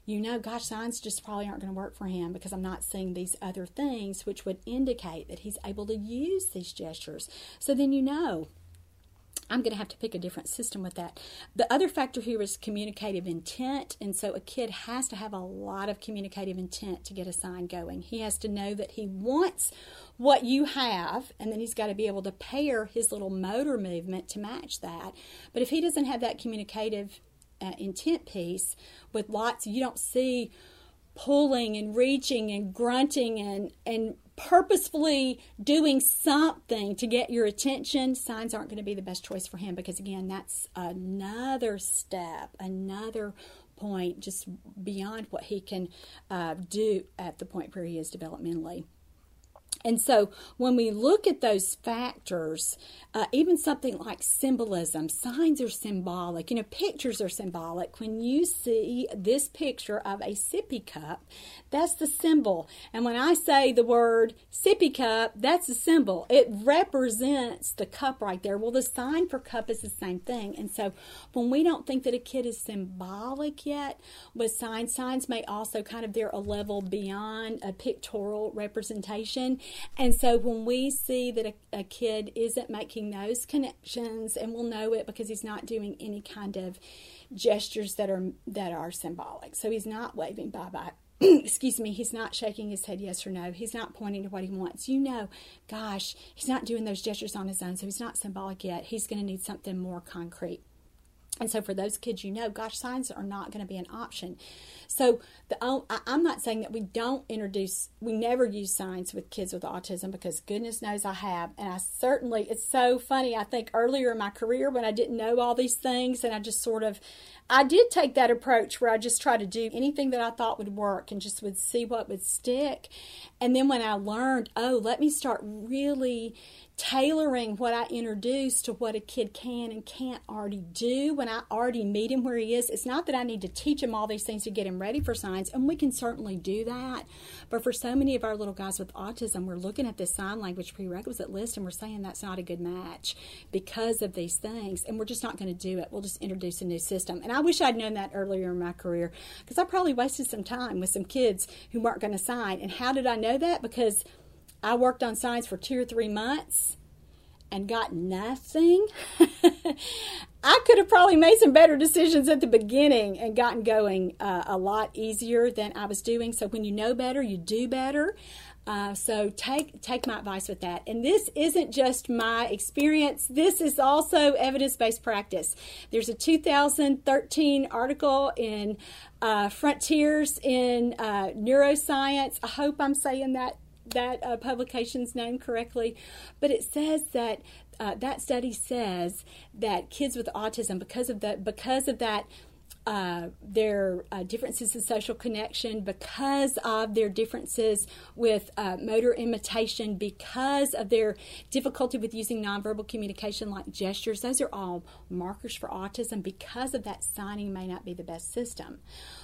you know, gosh, signs just probably aren't going to work for him because I'm not seeing these other things which would indicate that he's able to use these gestures. So then you know, I'm going to have to pick a different system with that. The other factor here is communicative intent, and so a kid has to have a lot of communicative intent to get a sign going. He has to know that he wants what you have, and then he's got to be able to pair his little motor movement to match that. But if he doesn't have that communicative uh, intent piece with lots, you don't see pulling and reaching and grunting and, and purposefully doing something to get your attention, signs aren't going to be the best choice for him because, again, that's another step, another point just beyond what he can uh, do at the point where he is developmentally. And so when we look at those factors, uh, even something like symbolism, signs are symbolic. You know, pictures are symbolic. When you see this picture of a sippy cup, that's the symbol. And when I say the word sippy cup, that's the symbol. It represents the cup right there. Well, the sign for cup is the same thing. And so when we don't think that a kid is symbolic yet with signs, signs may also kind of, they're a level beyond a pictorial representation. And so when we see that a, a kid isn't making those connections, and we'll know it because he's not doing any kind of gestures that are that are symbolic. So he's not waving bye-bye. Excuse me, he's not shaking his head yes or no. He's not pointing to what he wants. You know, gosh, he's not doing those gestures on his own, so he's not symbolic yet. He's going to need something more concrete. And so for those kids, you know, gosh, signs are not going to be an option. So the I'm not saying that we don't introduce, we never use signs with kids with autism, because goodness knows I have. And I certainly, it's so funny, I think earlier in my career when I didn't know all these things and I just sort of, I did take that approach where I just tried to do anything that I thought would work and just would see what would stick. And then when I learned, oh, let me start really tailoring what I introduce to what a kid can and can't already do when I already meet him where he is. It's not that I need to teach him all these things to get him ready for signs, and we can certainly do that. But for so many of our little guys with autism, we're looking at this sign language prerequisite list and we're saying that's not a good match because of these things, and we're just not going to do it. We'll just introduce a new system. And I wish I'd known that earlier in my career, because I probably wasted some time with some kids who weren't going to sign. And how did I know that? Because I worked on signs for two or three months and got nothing. I could have probably made some better decisions at the beginning and gotten going uh, a lot easier than I was doing. So when you know better, you do better. Uh, so take take my advice with that. And this isn't just my experience. This is also evidence-based practice. There's a two thousand thirteen article in uh, Frontiers in uh, Neuroscience. I hope I'm saying that that uh, publication's name correctly, but it says that uh, that study says that kids with autism, because of the because of that uh, their uh, differences in social connection, because of their differences with uh, motor imitation, because of their difficulty with using nonverbal communication like gestures, those are all markers for autism. Because of that, signing may not be the best system.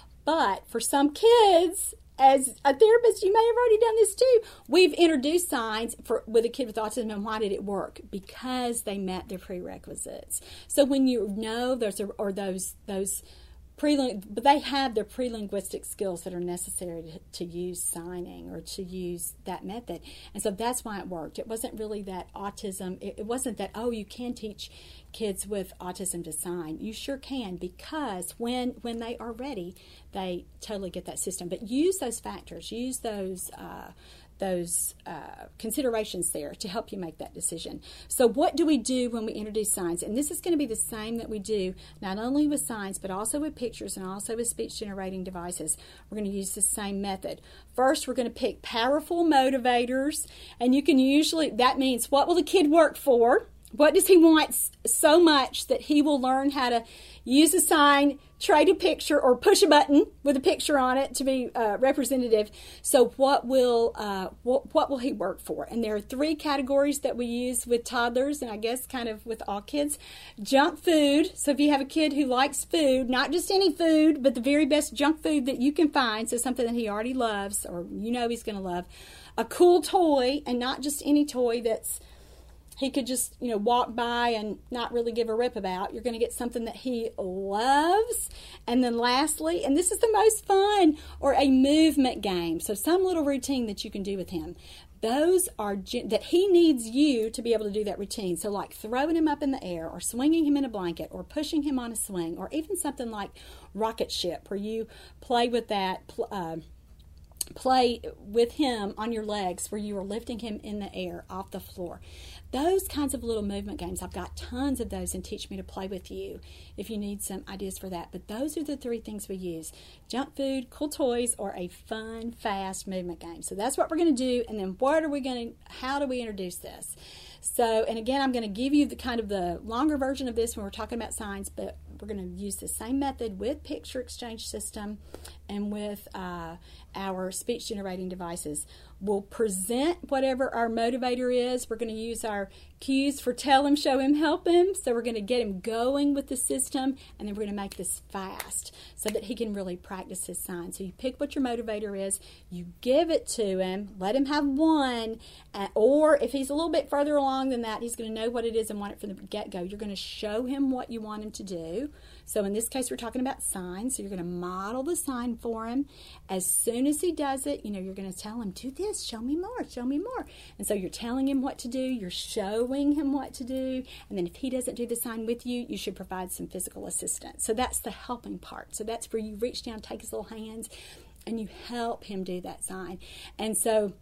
But for some kids, as a therapist, you may have already done this too. We've introduced signs for with a kid with autism, and why did it work? Because they met their prerequisites. So when you know those are, or those those preling, but they have their pre-linguistic skills that are necessary to, to use signing or to use that method, and so that's why it worked. It wasn't really that autism. It, it wasn't that, oh, you can teach kids with autism to sign. You sure can, because when when they are ready, they totally get that system. But use those factors, use those uh, those uh, considerations there to help you make that decision. So what do we do when we introduce signs? And this is going to be the same that we do not only with signs, but also with pictures and also with speech generating devices. We're going to use the same method. First, we're going to pick powerful motivators, and you can usually, that means what will the kid work for? What does he want so much that he will learn how to use a sign, trade a picture, or push a button with a picture on it to be uh, representative? So what will uh, what, what will he work for? And there are three categories that we use with toddlers, and I guess kind of with all kids. Junk food. So if you have a kid who likes food, not just any food, but the very best junk food that you can find, so something that he already loves or you know he's going to love. A cool toy, and not just any toy that's he could just, you know, walk by and not really give a rip about. You're going to get something that he loves. And then lastly, and this is the most fun, or a movement game. So some little routine that you can do with him. Those are that he needs you to be able to do that routine. So like throwing him up in the air, or swinging him in a blanket, or pushing him on a swing, or even something like rocket ship, where you play with that, uh, play with him on your legs, where you are lifting him in the air off the floor. Those kinds of little movement games, I've got tons of those in Teach Me to Play with You if you need some ideas for that. But those are the three things we use: junk food, cool toys, or a fun, fast movement game. So that's what we're going to do. And then what are we going to, how do we introduce this? So, and again, I'm going to give you the kind of the longer version of this when we're talking about signs, but we're going to use the same method with picture exchange system and with uh, our speech generating devices. We'll present whatever our motivator is. We're going to use our cues for tell him, show him, help him. So we're going to get him going with the system, and then we're going to make this fast so that he can really practice his signs. So you pick what your motivator is, you give it to him, let him have one, uh, or if he's a little bit further along than that, he's going to know what it is and want it from the get-go. You're going to show him what you want him to do. So in this case, we're talking about signs. So you're going to model the sign for him. As soon as he does it, you know, you're going to tell him, do this, show me more, show me more. And so you're telling him what to do, you're showing him what to do, and then if he doesn't do the sign with you, you should provide some physical assistance. So that's the helping part. So that's where you reach down, take his little hands, and you help him do that sign. And so,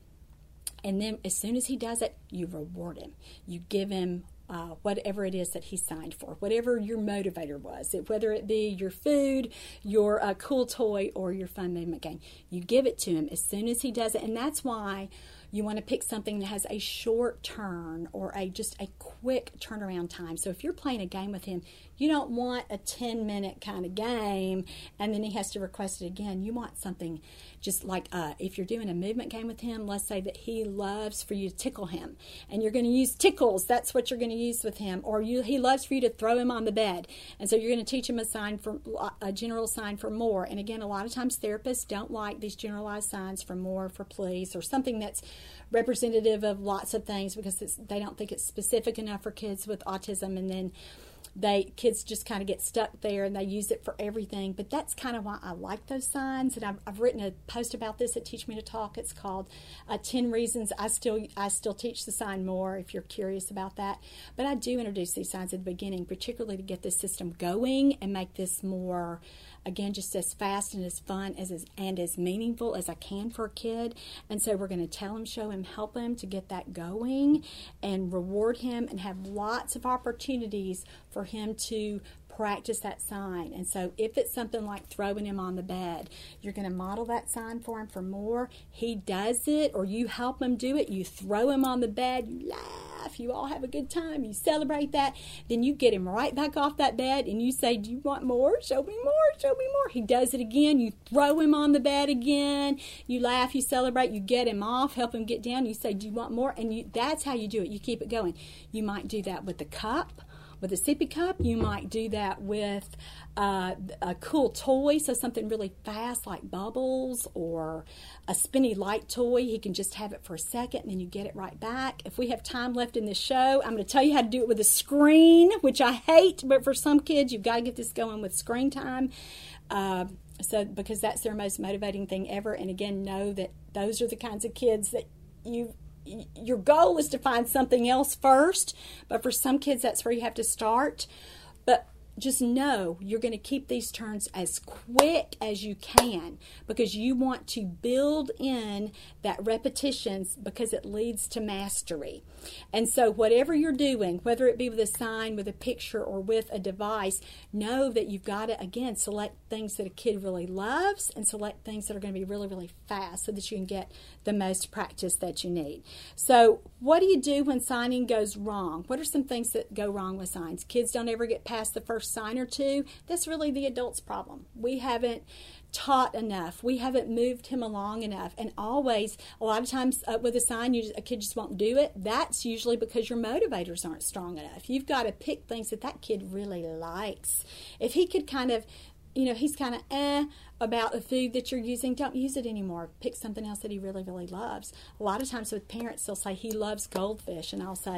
and then as soon as he does it, you reward him. You give him Uh, whatever it is that he signed for, whatever your motivator was, it, whether it be your food, your uh, cool toy, or your fun movement game. You give it to him as soon as he does it, and that's why you want to pick something that has a short turn or a just a quick turnaround time. So if you're playing a game with him, you don't want a ten minute kind of game and then he has to request it again. You want something just like uh, if you're doing a movement game with him, let's say that he loves for you to tickle him, and you're going to use tickles. That's what you're going to use with him. Or you, he loves for you to throw him on the bed, and so you're going to teach him a sign for a general sign for more. And again, a lot of times therapists don't like these generalized signs for more, for please, or something that's representative of lots of things, because it's, they don't think it's specific enough for kids with autism, and then they kids just kind of get stuck there and they use it for everything. But that's kind of why I like those signs, and I've, I've written a post about this at Teach Me to Talk. It's called uh, ten Reasons I Still I Still Teach the Sign More, if you're curious about that. But I do introduce these signs at the beginning, particularly to get this system going and make this more, again, just as fast and as fun as, as and as meaningful as I can for a kid. And so we're going to tell him, show him, help him to get that going, and reward him, and have lots of opportunities for him to practice that sign. And so if it's something like throwing him on the bed, you're going to model that sign for him for more. He does it, or you help him do it, you throw him on the bed, you laugh, you all have a good time, you celebrate that, then you get him right back off that bed and you say, do you want more? Show me more, show me more. He does it again, you throw him on the bed again, you laugh, you celebrate, you get him off, help him get down, you say, do you want more? And you, that's how you do it. You keep it going. You might do that with the cup. With a sippy cup, you might do that with uh, a cool toy, so something really fast like bubbles, or a spinny light toy. He can just have it for a second and then you get it right back. If we have time left in this show, I'm going to tell you how to do it with a screen, which I hate, but for some kids, you've got to get this going with screen time. Uh, so because that's their most motivating thing ever. And again, know that those are the kinds of kids that you your goal is to find something else first, but for some kids that's where you have to start. But just know you're going to keep these turns as quick as you can, because you want to build in that repetitions, because it leads to mastery. And so whatever you're doing, whether it be with a sign, with a picture, or with a device, know that you've got to, again, select things that a kid really loves and select things that are going to be really, really fast so that you can get the most practice that you need. So what do you do when signing goes wrong? What are some things that go wrong with signs? Kids don't ever get past the first sign or two. That's really the adult's problem. We haven't taught enough. We haven't moved him along enough. And always, a lot of times uh, with a sign, you just, a kid just won't do it. That's usually because your motivators aren't strong enough. You've got to pick things that that kid really likes. If he could kind of, you know, he's kind of eh about the food that you're using, don't use it anymore. Pick something else that he really, really loves. A lot of times with parents, they'll say he loves goldfish, and I'll say,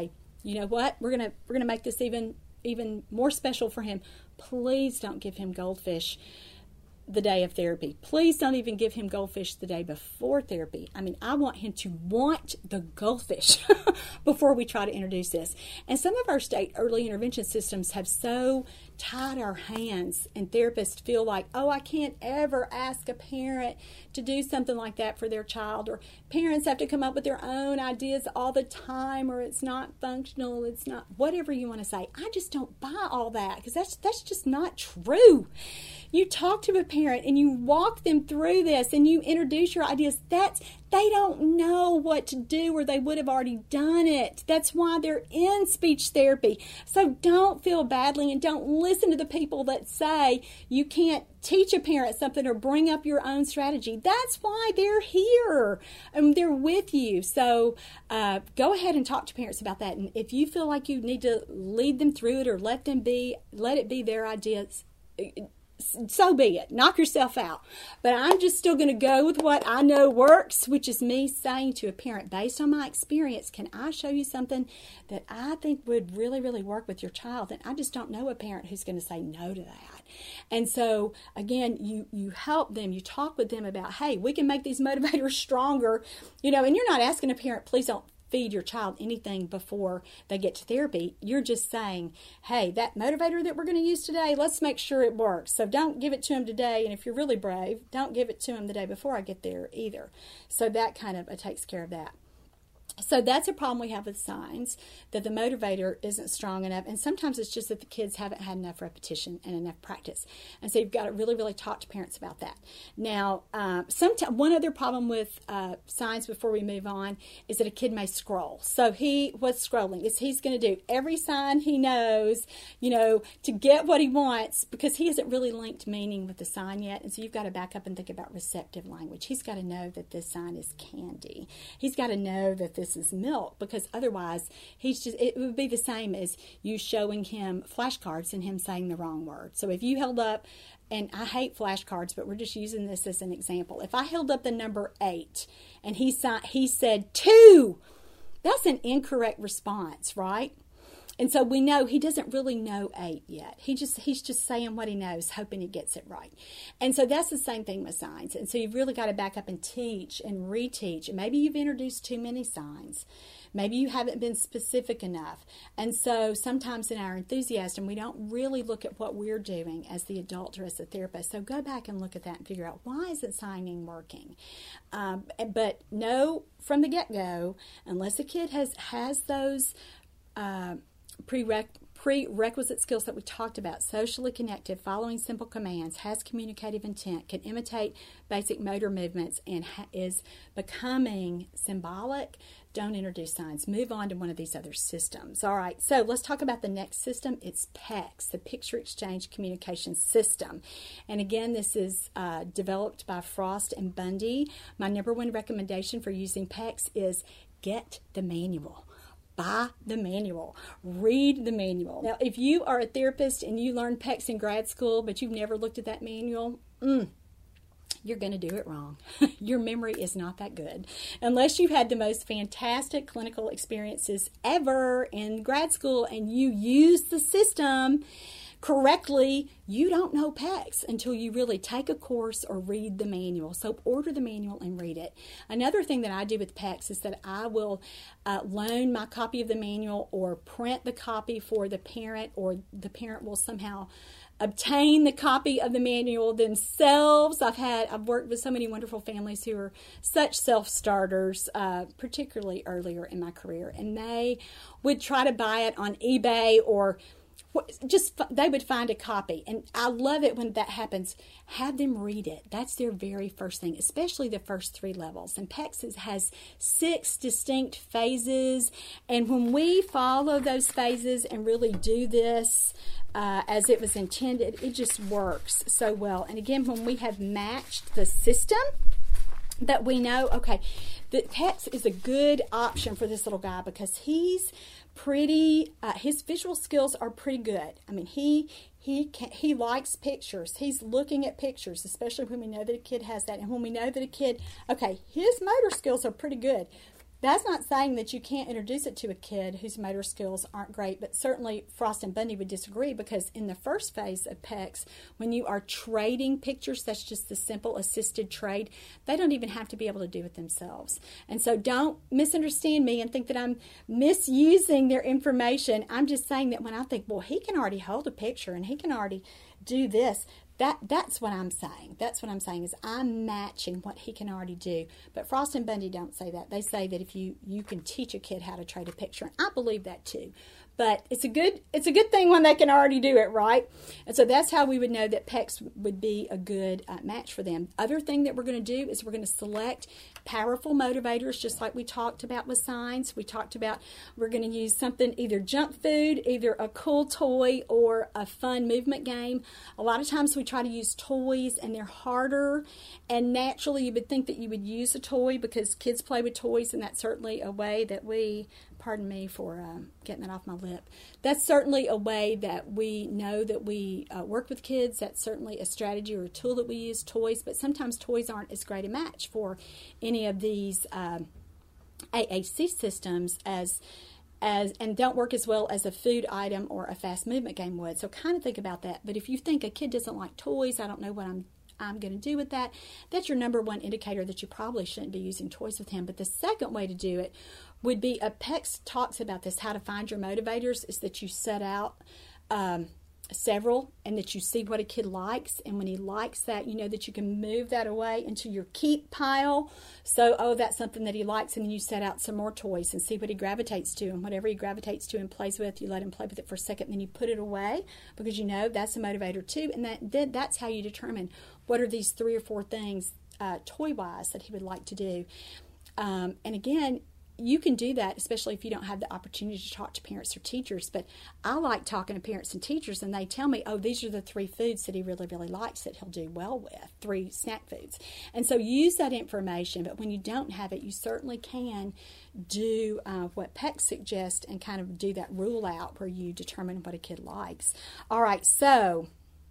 you know what? We're gonna we're gonna make this even even more special for him. Please don't give him goldfish the day of therapy. Please don't even give him goldfish the day before therapy. I mean, I want him to want the goldfish before we try to introduce this. And some of our state early intervention systems have so tied our hands, and therapists feel like, oh, I can't ever ask a parent to do something like that for their child, or parents have to come up with their own ideas all the time, or it's not functional, it's not, whatever you want to say. I just don't buy all that, because that's that's just not true. You talk to a parent and you walk them through this and you introduce your ideas. That's, they don't know what to do, or they would have already done it. That's why they're in speech therapy. So don't feel badly, and don't listen to the people that say you can't teach a parent something or bring up your own strategy. That's why they're here and they're with you. So uh, go ahead and talk to parents about that. And if you feel like you need to lead them through it or let them be, let it be their ideas, so be it. Knock yourself out. But I'm just still going to go with what I know works, which is me saying to a parent, based on my experience, can I show you something that I think would really, really work with your child? And I just don't know a parent who's going to say no to that. And so, again, you, you help them. You talk with them about, hey, we can make these motivators stronger. You know, and you're not asking a parent, please don't feed your child anything before they get to therapy. You're just saying, hey, that motivator that we're going to use today, let's make sure it works. So don't give it to him today, and if you're really brave, don't give it to him the day before I get there either. So that kind of uh, takes care of that. So that's a problem we have with signs, that the motivator isn't strong enough. And sometimes it's just that the kids haven't had enough repetition and enough practice. And so you've got to really, really talk to parents about that. Now, um, sometime, one other problem with uh, signs before we move on is that a kid may scroll. So he, what's scrolling? Is he's going to do every sign he knows, you know, to get what he wants, because he hasn't really linked meaning with the sign yet. And so you've got to back up and think about receptive language. He's got to know that this sign is candy. He's got to know that this is milk, because otherwise he's just, it would be the same as you showing him flashcards and him saying the wrong word. So if you held up, and I hate flashcards, but we're just using this as an example. If I held up the number eight and he said, he said two, that's an incorrect response, right? And so we know he doesn't really know eight yet. He just he's just saying what he knows, hoping he gets it right. And so that's the same thing with signs. And so you've really got to back up and teach and reteach. And maybe you've introduced too many signs. Maybe you haven't been specific enough. And so sometimes in our enthusiasm, we don't really look at what we're doing as the adult or as the therapist. So go back and look at that and figure out, why isn't signing working? Um, but know from the get-go, unless a kid has, has those uh, Prereq- prerequisite skills that we talked about, socially connected, following simple commands, has communicative intent, can imitate basic motor movements, and ha- is becoming symbolic, don't introduce signs. Move on to one of these other systems. All right, so let's talk about the next system. It's PECS, the Picture Exchange Communication System. And again, this is uh, developed by Frost and Bundy. My number one recommendation for using PECS is get the manual. Buy the manual. Read the manual. Now, if you are a therapist and you learned PECS in grad school, but you've never looked at that manual, mm, you're going to do it wrong. Your memory is not that good. Unless you've had the most fantastic clinical experiences ever in grad school and you use the system correctly, you don't know PECS until you really take a course or read the manual. So order the manual and read it. Another thing that I do with PECS is that I will uh, loan my copy of the manual or print the copy for the parent, or the parent will somehow obtain the copy of the manual themselves. I've had, I've worked with so many wonderful families who are such self-starters, uh, particularly earlier in my career, and they would try to buy it on eBay, or just they would find a copy. And I love it when that happens. Have them read it. That's their very first thing, especially the first three levels. And PECS has six distinct phases, and when we follow those phases and really do this uh, as it was intended, it just works so well. And again, when we have matched the system that we know, okay, the PECS is a good option for this little guy, because he's pretty, uh, his visual skills are pretty good. I mean, he he can, he likes pictures. He's looking at pictures, especially when we know that a kid has that. And when we know that a kid, okay, his motor skills are pretty good. That's not saying that you can't introduce it to a kid whose motor skills aren't great, but certainly Frost and Bundy would disagree, because in the first phase of P E X, when you are trading pictures, that's just the simple assisted trade, they don't even have to be able to do it themselves. And so don't misunderstand me and think that I'm misusing their information. I'm just saying that when I think, well, he can already hold a picture and he can already do this, That that's what I'm saying. That's what I'm saying is I'm matching what he can already do. But Frost and Bundy don't say that. They say that if you, you can teach a kid how to trade a picture, and I believe that too. But it's a good it's a good thing when they can already do it, right? And so that's how we would know that P E X would be a good uh, match for them. Other thing that we're going to do is we're going to select powerful motivators, just like we talked about with signs. We talked about we're going to use something, either junk food, either a cool toy, or a fun movement game. A lot of times we try to use toys, and they're harder, and naturally you would think that you would use a toy because kids play with toys, and that's certainly a way that we, pardon me for um, getting that off my lip, that's certainly a way that we know that we uh, work with kids. That's certainly a strategy or a tool that we use, toys, but sometimes toys aren't as great a match for any of these um, A A C systems as As, and don't work as well as a food item or a fast movement game would. So kind of think about that. But if you think a kid doesn't like toys, I don't know what I'm I'm going to do with that, that's your number one indicator that you probably shouldn't be using toys with him. But the second way to do it would be, a P E X talks about this, how to find your motivators, is that you set out um, several, and that you see what a kid likes, and when he likes that, you know that you can move that away into your keep pile. So, oh, that's something that he likes, and then you set out some more toys and see what he gravitates to, and whatever he gravitates to and plays with, you let him play with it for a second, and then you put it away, because you know that's a motivator too. And that then that's how you determine what are these three or four things uh, toy-wise that he would like to do. Um, and again, you can do that, especially if you don't have the opportunity to talk to parents or teachers. But I like talking to parents and teachers, and they tell me, oh, these are the three foods that he really, really likes that he'll do well with, three snack foods. And so use that information. But when you don't have it, you certainly can do uh, what P E X suggests and kind of do that rule out where you determine what a kid likes. All right, so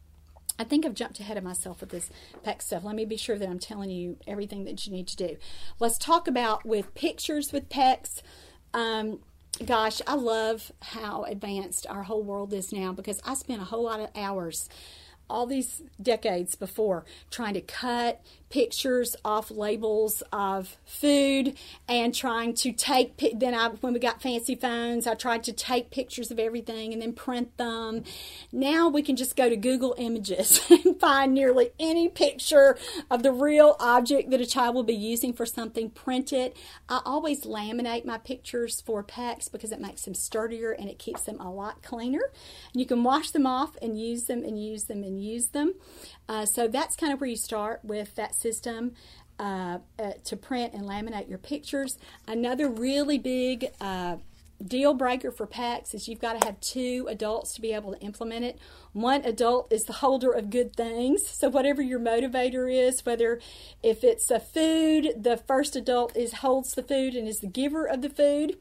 I think I've jumped ahead of myself with this P E X stuff. Let me be sure that I'm telling you everything that you need to do. Let's talk about with pictures with P E X. Um, gosh, I love how advanced our whole world is now, because I spent a whole lot of hours all these decades before trying to cut pictures off labels of food and trying to take, then I, when we got fancy phones, I tried to take pictures of everything and then print them. Now we can just go to Google Images and find nearly any picture of the real object that a child will be using for something, print it. I always laminate my pictures for P E X because it makes them sturdier and it keeps them a lot cleaner. And you can wash them off and use them and use them and use them. Uh, so that's kind of where you start with that system uh, uh, to print and laminate your pictures. Another really big uh, deal breaker for P E X is you've got to have two adults to be able to implement it. One adult is the holder of good things. So whatever your motivator is, whether if it's a food, the first adult is holds the food and is the giver of the food.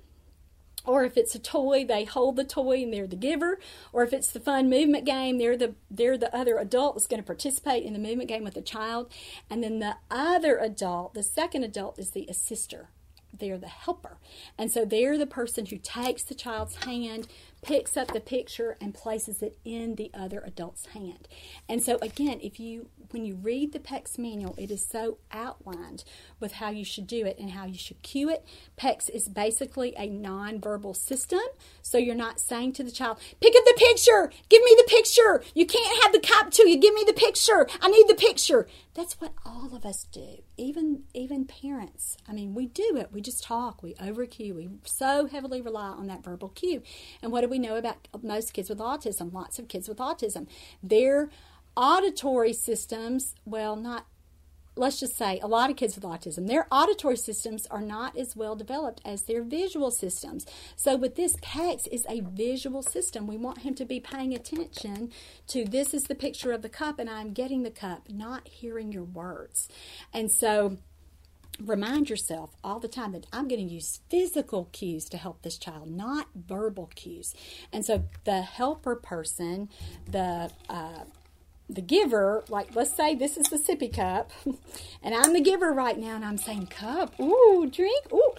Or if it's a toy, they hold the toy and they're the giver. Or if it's the fun movement game, they're the they're the other adult that's going to participate in the movement game with the child. And then the other adult, the second adult, is the assister. They're the helper. And so they're the person who takes the child's hand, picks up the picture, and places it in the other adult's hand. And so again, if you when you read the P E X manual, it is so outlined with how you should do it and how you should cue it. P E X is basically a nonverbal system, so you're not saying to the child, pick up the picture, give me the picture, you can't have the cup till you give me the picture, I need the picture. That's what all of us do, even even parents. I mean, we do it, we just talk, we over cue, we so heavily rely on that verbal cue. And what do we know about most kids with autism? Lots of kids with autism. Their auditory systems, well, not, let's just say a lot of kids with autism, their auditory systems are not as well developed as their visual systems. So with this, P E X is a visual system. We want him to be paying attention to, this is the picture of the cup and I'm getting the cup, not hearing your words. And so remind yourself all the time that I'm going to use physical cues to help this child, not verbal cues. And so the helper person, the uh, the giver, like let's say this is the sippy cup, and I'm the giver right now, and I'm saying cup, ooh, drink, ooh,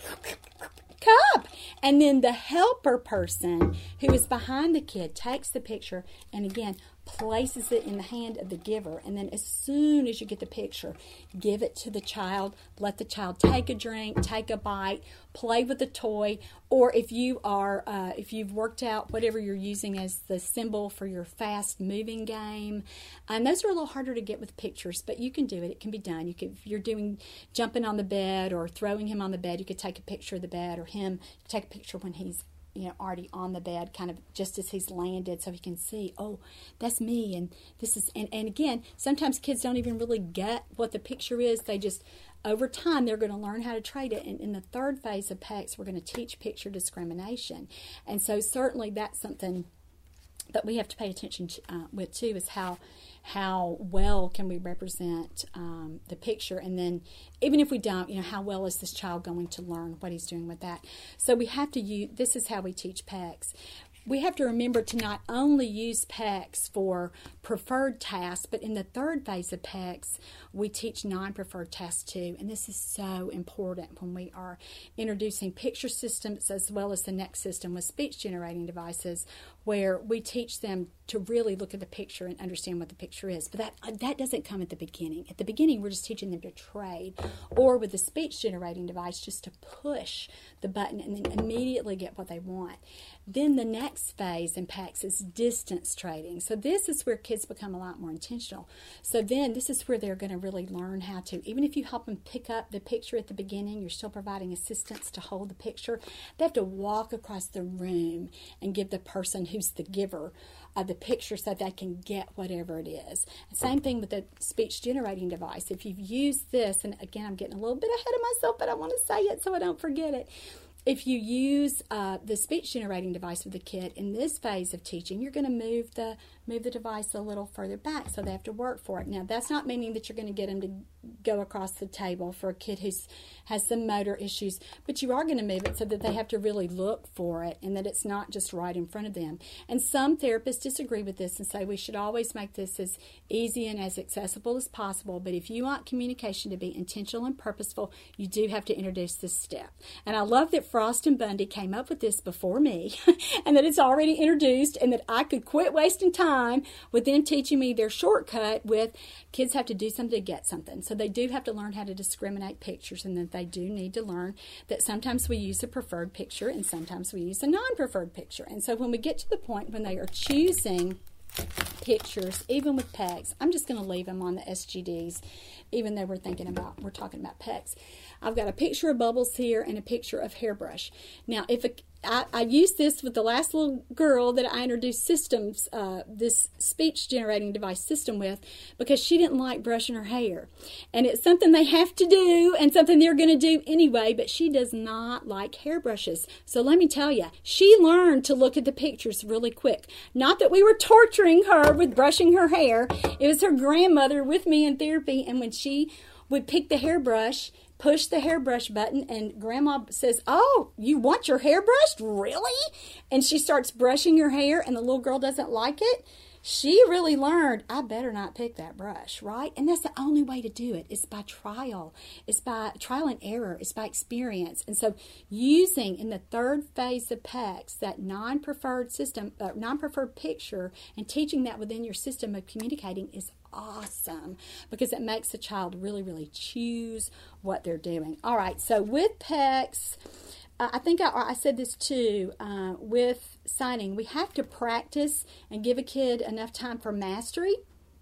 cup. And then the helper person who is behind the kid takes the picture and again places it in the hand of the giver. And then as soon as you get the picture, give it to the child. Let the child take a drink, take a bite, play with the toy. Or if you are, uh, if you've worked out whatever you're using as the symbol for your fast moving game, and those are a little harder to get with pictures, but you can do it. It can be done. You could, if you're doing jumping on the bed or throwing him on the bed, you could take a picture of the bed, or him take a picture when he's you know, already on the bed, kind of just as he's landed, so he can see, oh, that's me, and this is, and, and again, sometimes kids don't even really get what the picture is. They just, over time, they're going to learn how to trade it. And in the third phase of PECS, we're going to teach picture discrimination. And so certainly that's something that we have to pay attention to, uh, with too, is how how well can we represent um, the picture, and then even if we don't, you know, how well is this child going to learn what he's doing with that. So we have to use, this is how we teach PECS. We have to remember to not only use PECS for preferred tasks, but in the third phase of PECS, we teach non-preferred tasks too. And this is so important when we are introducing picture systems as well as the next system with speech-generating devices, where we teach them to really look at the picture and understand what the picture is. But that that doesn't come at the beginning. At the beginning, we're just teaching them to trade, or with the speech-generating device, just to push the button and then immediately get what they want. Then the next phase in PECS is distance trading. So this is where kids become a lot more intentional. So then this is where they're going to really learn how to, even if you help them pick up the picture at the beginning, you're still providing assistance to hold the picture. They have to walk across the room and give the person who's the giver of the picture so they can get whatever it is. Same thing with the speech generating device. If you've used this, and again, I'm getting a little bit ahead of myself, but I want to say it so I don't forget it. If you use uh, the speech generating device with the kid in this phase of teaching, you're going to move the move the device a little further back so they have to work for it. Now, that's not meaning that you're going to get them to go across the table for a kid who has some motor issues, but you are going to move it so that they have to really look for it and that it's not just right in front of them. And some therapists disagree with this and say we should always make this as easy and as accessible as possible, but if you want communication to be intentional and purposeful, you do have to introduce this step. And I love that Frost and Bundy came up with this before me and that it's already introduced, and that I could quit wasting time with them teaching me their shortcut with kids have to do something to get something. So they do have to learn how to discriminate pictures, and that they do need to learn that sometimes we use a preferred picture and sometimes we use a non-preferred picture. And so when we get to the point when they are choosing pictures, even with PECS, I'm just going to leave them on the S G Ds, even though we're thinking about, we're talking about PECS. I've got a picture of Bubbles here and a picture of Hairbrush. Now, if a, I, I used this with the last little girl that I introduced systems, uh, this speech generating device system with, because she didn't like brushing her hair. And it's something they have to do and something they're going to do anyway, but she does not like hairbrushes. So let me tell you, she learned to look at the pictures really quick. Not that we were torturing her with brushing her hair. It was her grandmother with me in therapy, and when she would pick the hairbrush, push the hairbrush button, and Grandma says, "Oh, you want your hair brushed? Really?" And she starts brushing her hair, and the little girl doesn't like it. She really learned, I better not pick that brush, right? And that's the only way to do it. It's by trial. It's by trial and error. It's by experience. And so using in the third phase of PECS that non-preferred system, uh, non-preferred picture, and teaching that within your system of communicating is awesome, because it makes the child really, really choose what they're doing. All right, so with PECS, uh, I think I, I said this too, uh, with signing, we have to practice and give a kid enough time for mastery.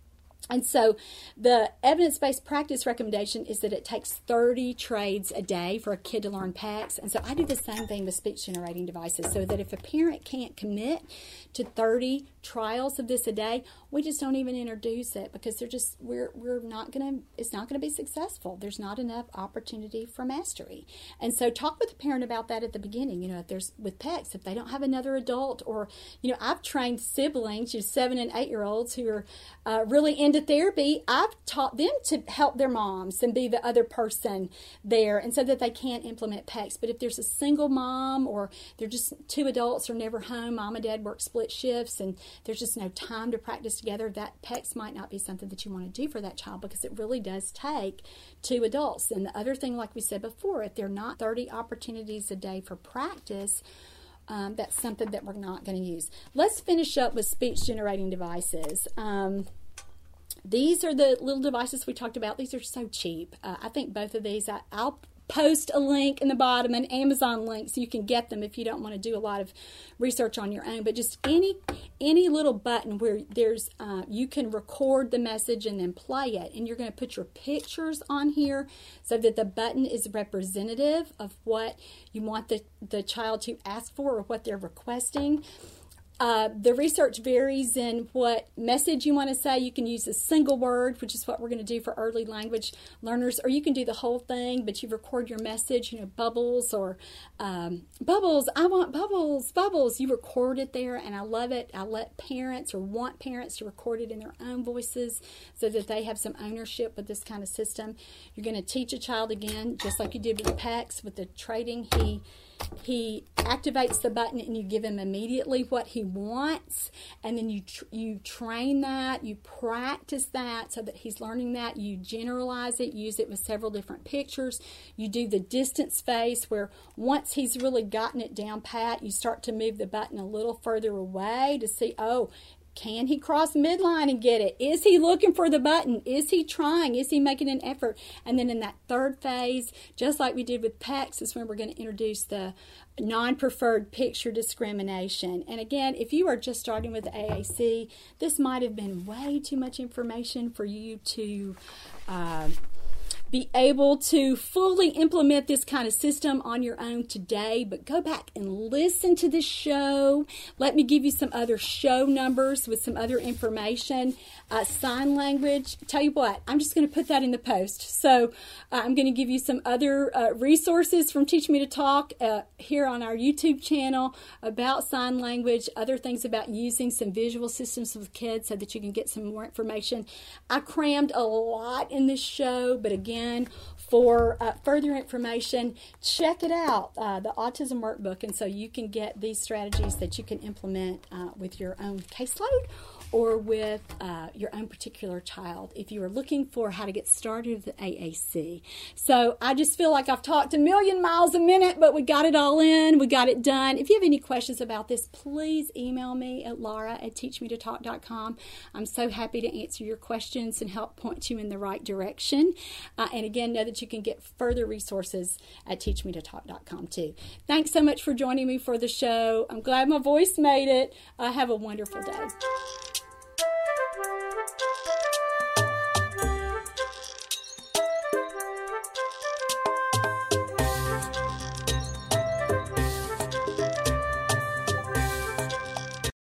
And so the evidence-based practice recommendation is that it takes thirty trades a day for a kid to learn PECS. And so I do the same thing with speech-generating devices, so that if a parent can't commit to thirty trials of this a day, we just don't even introduce it, because they're just, we're we're not going to, it's not going to be successful. There's not enough opportunity for mastery. And so talk with the parent about that at the beginning. You know, if there's, with PECS, if they don't have another adult, or, you know, I've trained siblings, you know, seven and eight-year-olds who are uh, really into into therapy, I've taught them to help their moms and be the other person there, and so that they can implement P E Cs. But if there's a single mom, or they're just two adults are never home, mom and dad work split shifts, and there's just no time to practice together, that P E C might not be something that you want to do for that child, because it really does take two adults. And the other thing, like we said before, if there are not thirty opportunities a day for practice, um, that's something that we're not going to use. Let's finish up with speech generating devices. Um, these are the little devices we talked about. These are so cheap. Uh, I think both of these, I, I'll post a link in the bottom, an Amazon link, so you can get them if you don't want to do a lot of research on your own. But just any any little button where there's uh, you can record the message and then play it, and you're going to put your pictures on here so that the button is representative of what you want the the child to ask for or what they're requesting. Uh, the research varies in what message you want to say. You can use a single word, which is what we're going to do for early language learners, or you can do the whole thing, but you record your message, you know, bubbles or um, bubbles, I want bubbles, bubbles. You record it there, and I love it. I let parents or want parents to record it in their own voices so that they have some ownership with this kind of system. You're going to teach a child again, just like you did with P E Cs, with the trading. He He activates the button, and you give him immediately what he wants, and then you tr- you train that, you practice that so that he's learning that. You generalize it, use it with several different pictures. You do the distance phase, where once he's really gotten it down pat, you start to move the button a little further away to see, oh, can he cross midline and get it? Is he looking for the button? Is he trying? Is he making an effort? And then in that third phase, just like we did with P E Cs, is when we're going to introduce the non-preferred picture discrimination. And again, if you are just starting with the A A C, this might have been way too much information for you to uh, be able to fully implement this kind of system on your own today. But go back and listen to this show. Let me give you some other show numbers with some other information. Uh, sign language, tell you what, I'm just going to put that in the post. So uh, I'm going to give you some other uh, resources from Teach Me to Talk uh, here on our YouTube channel about sign language, other things about using some visual systems with kids so that you can get some more information. I crammed a lot in this show, but again, for uh, further information, check it out, uh, the Autism Workbook, and so you can get these strategies that you can implement uh, with your own caseload or with uh, your own particular child if you are looking for how to get started with the A A C. So I just feel like I've talked a million miles a minute, but we got it all in. We got it done. If you have any questions about this, please email me at Laura at teach me to talk dot com. I'm so happy to answer your questions and help point you in the right direction. Uh, and again, know that you can get further resources at teach me to talk dot com too. Thanks so much for joining me for the show. I'm glad my voice made it. Uh, have a wonderful day.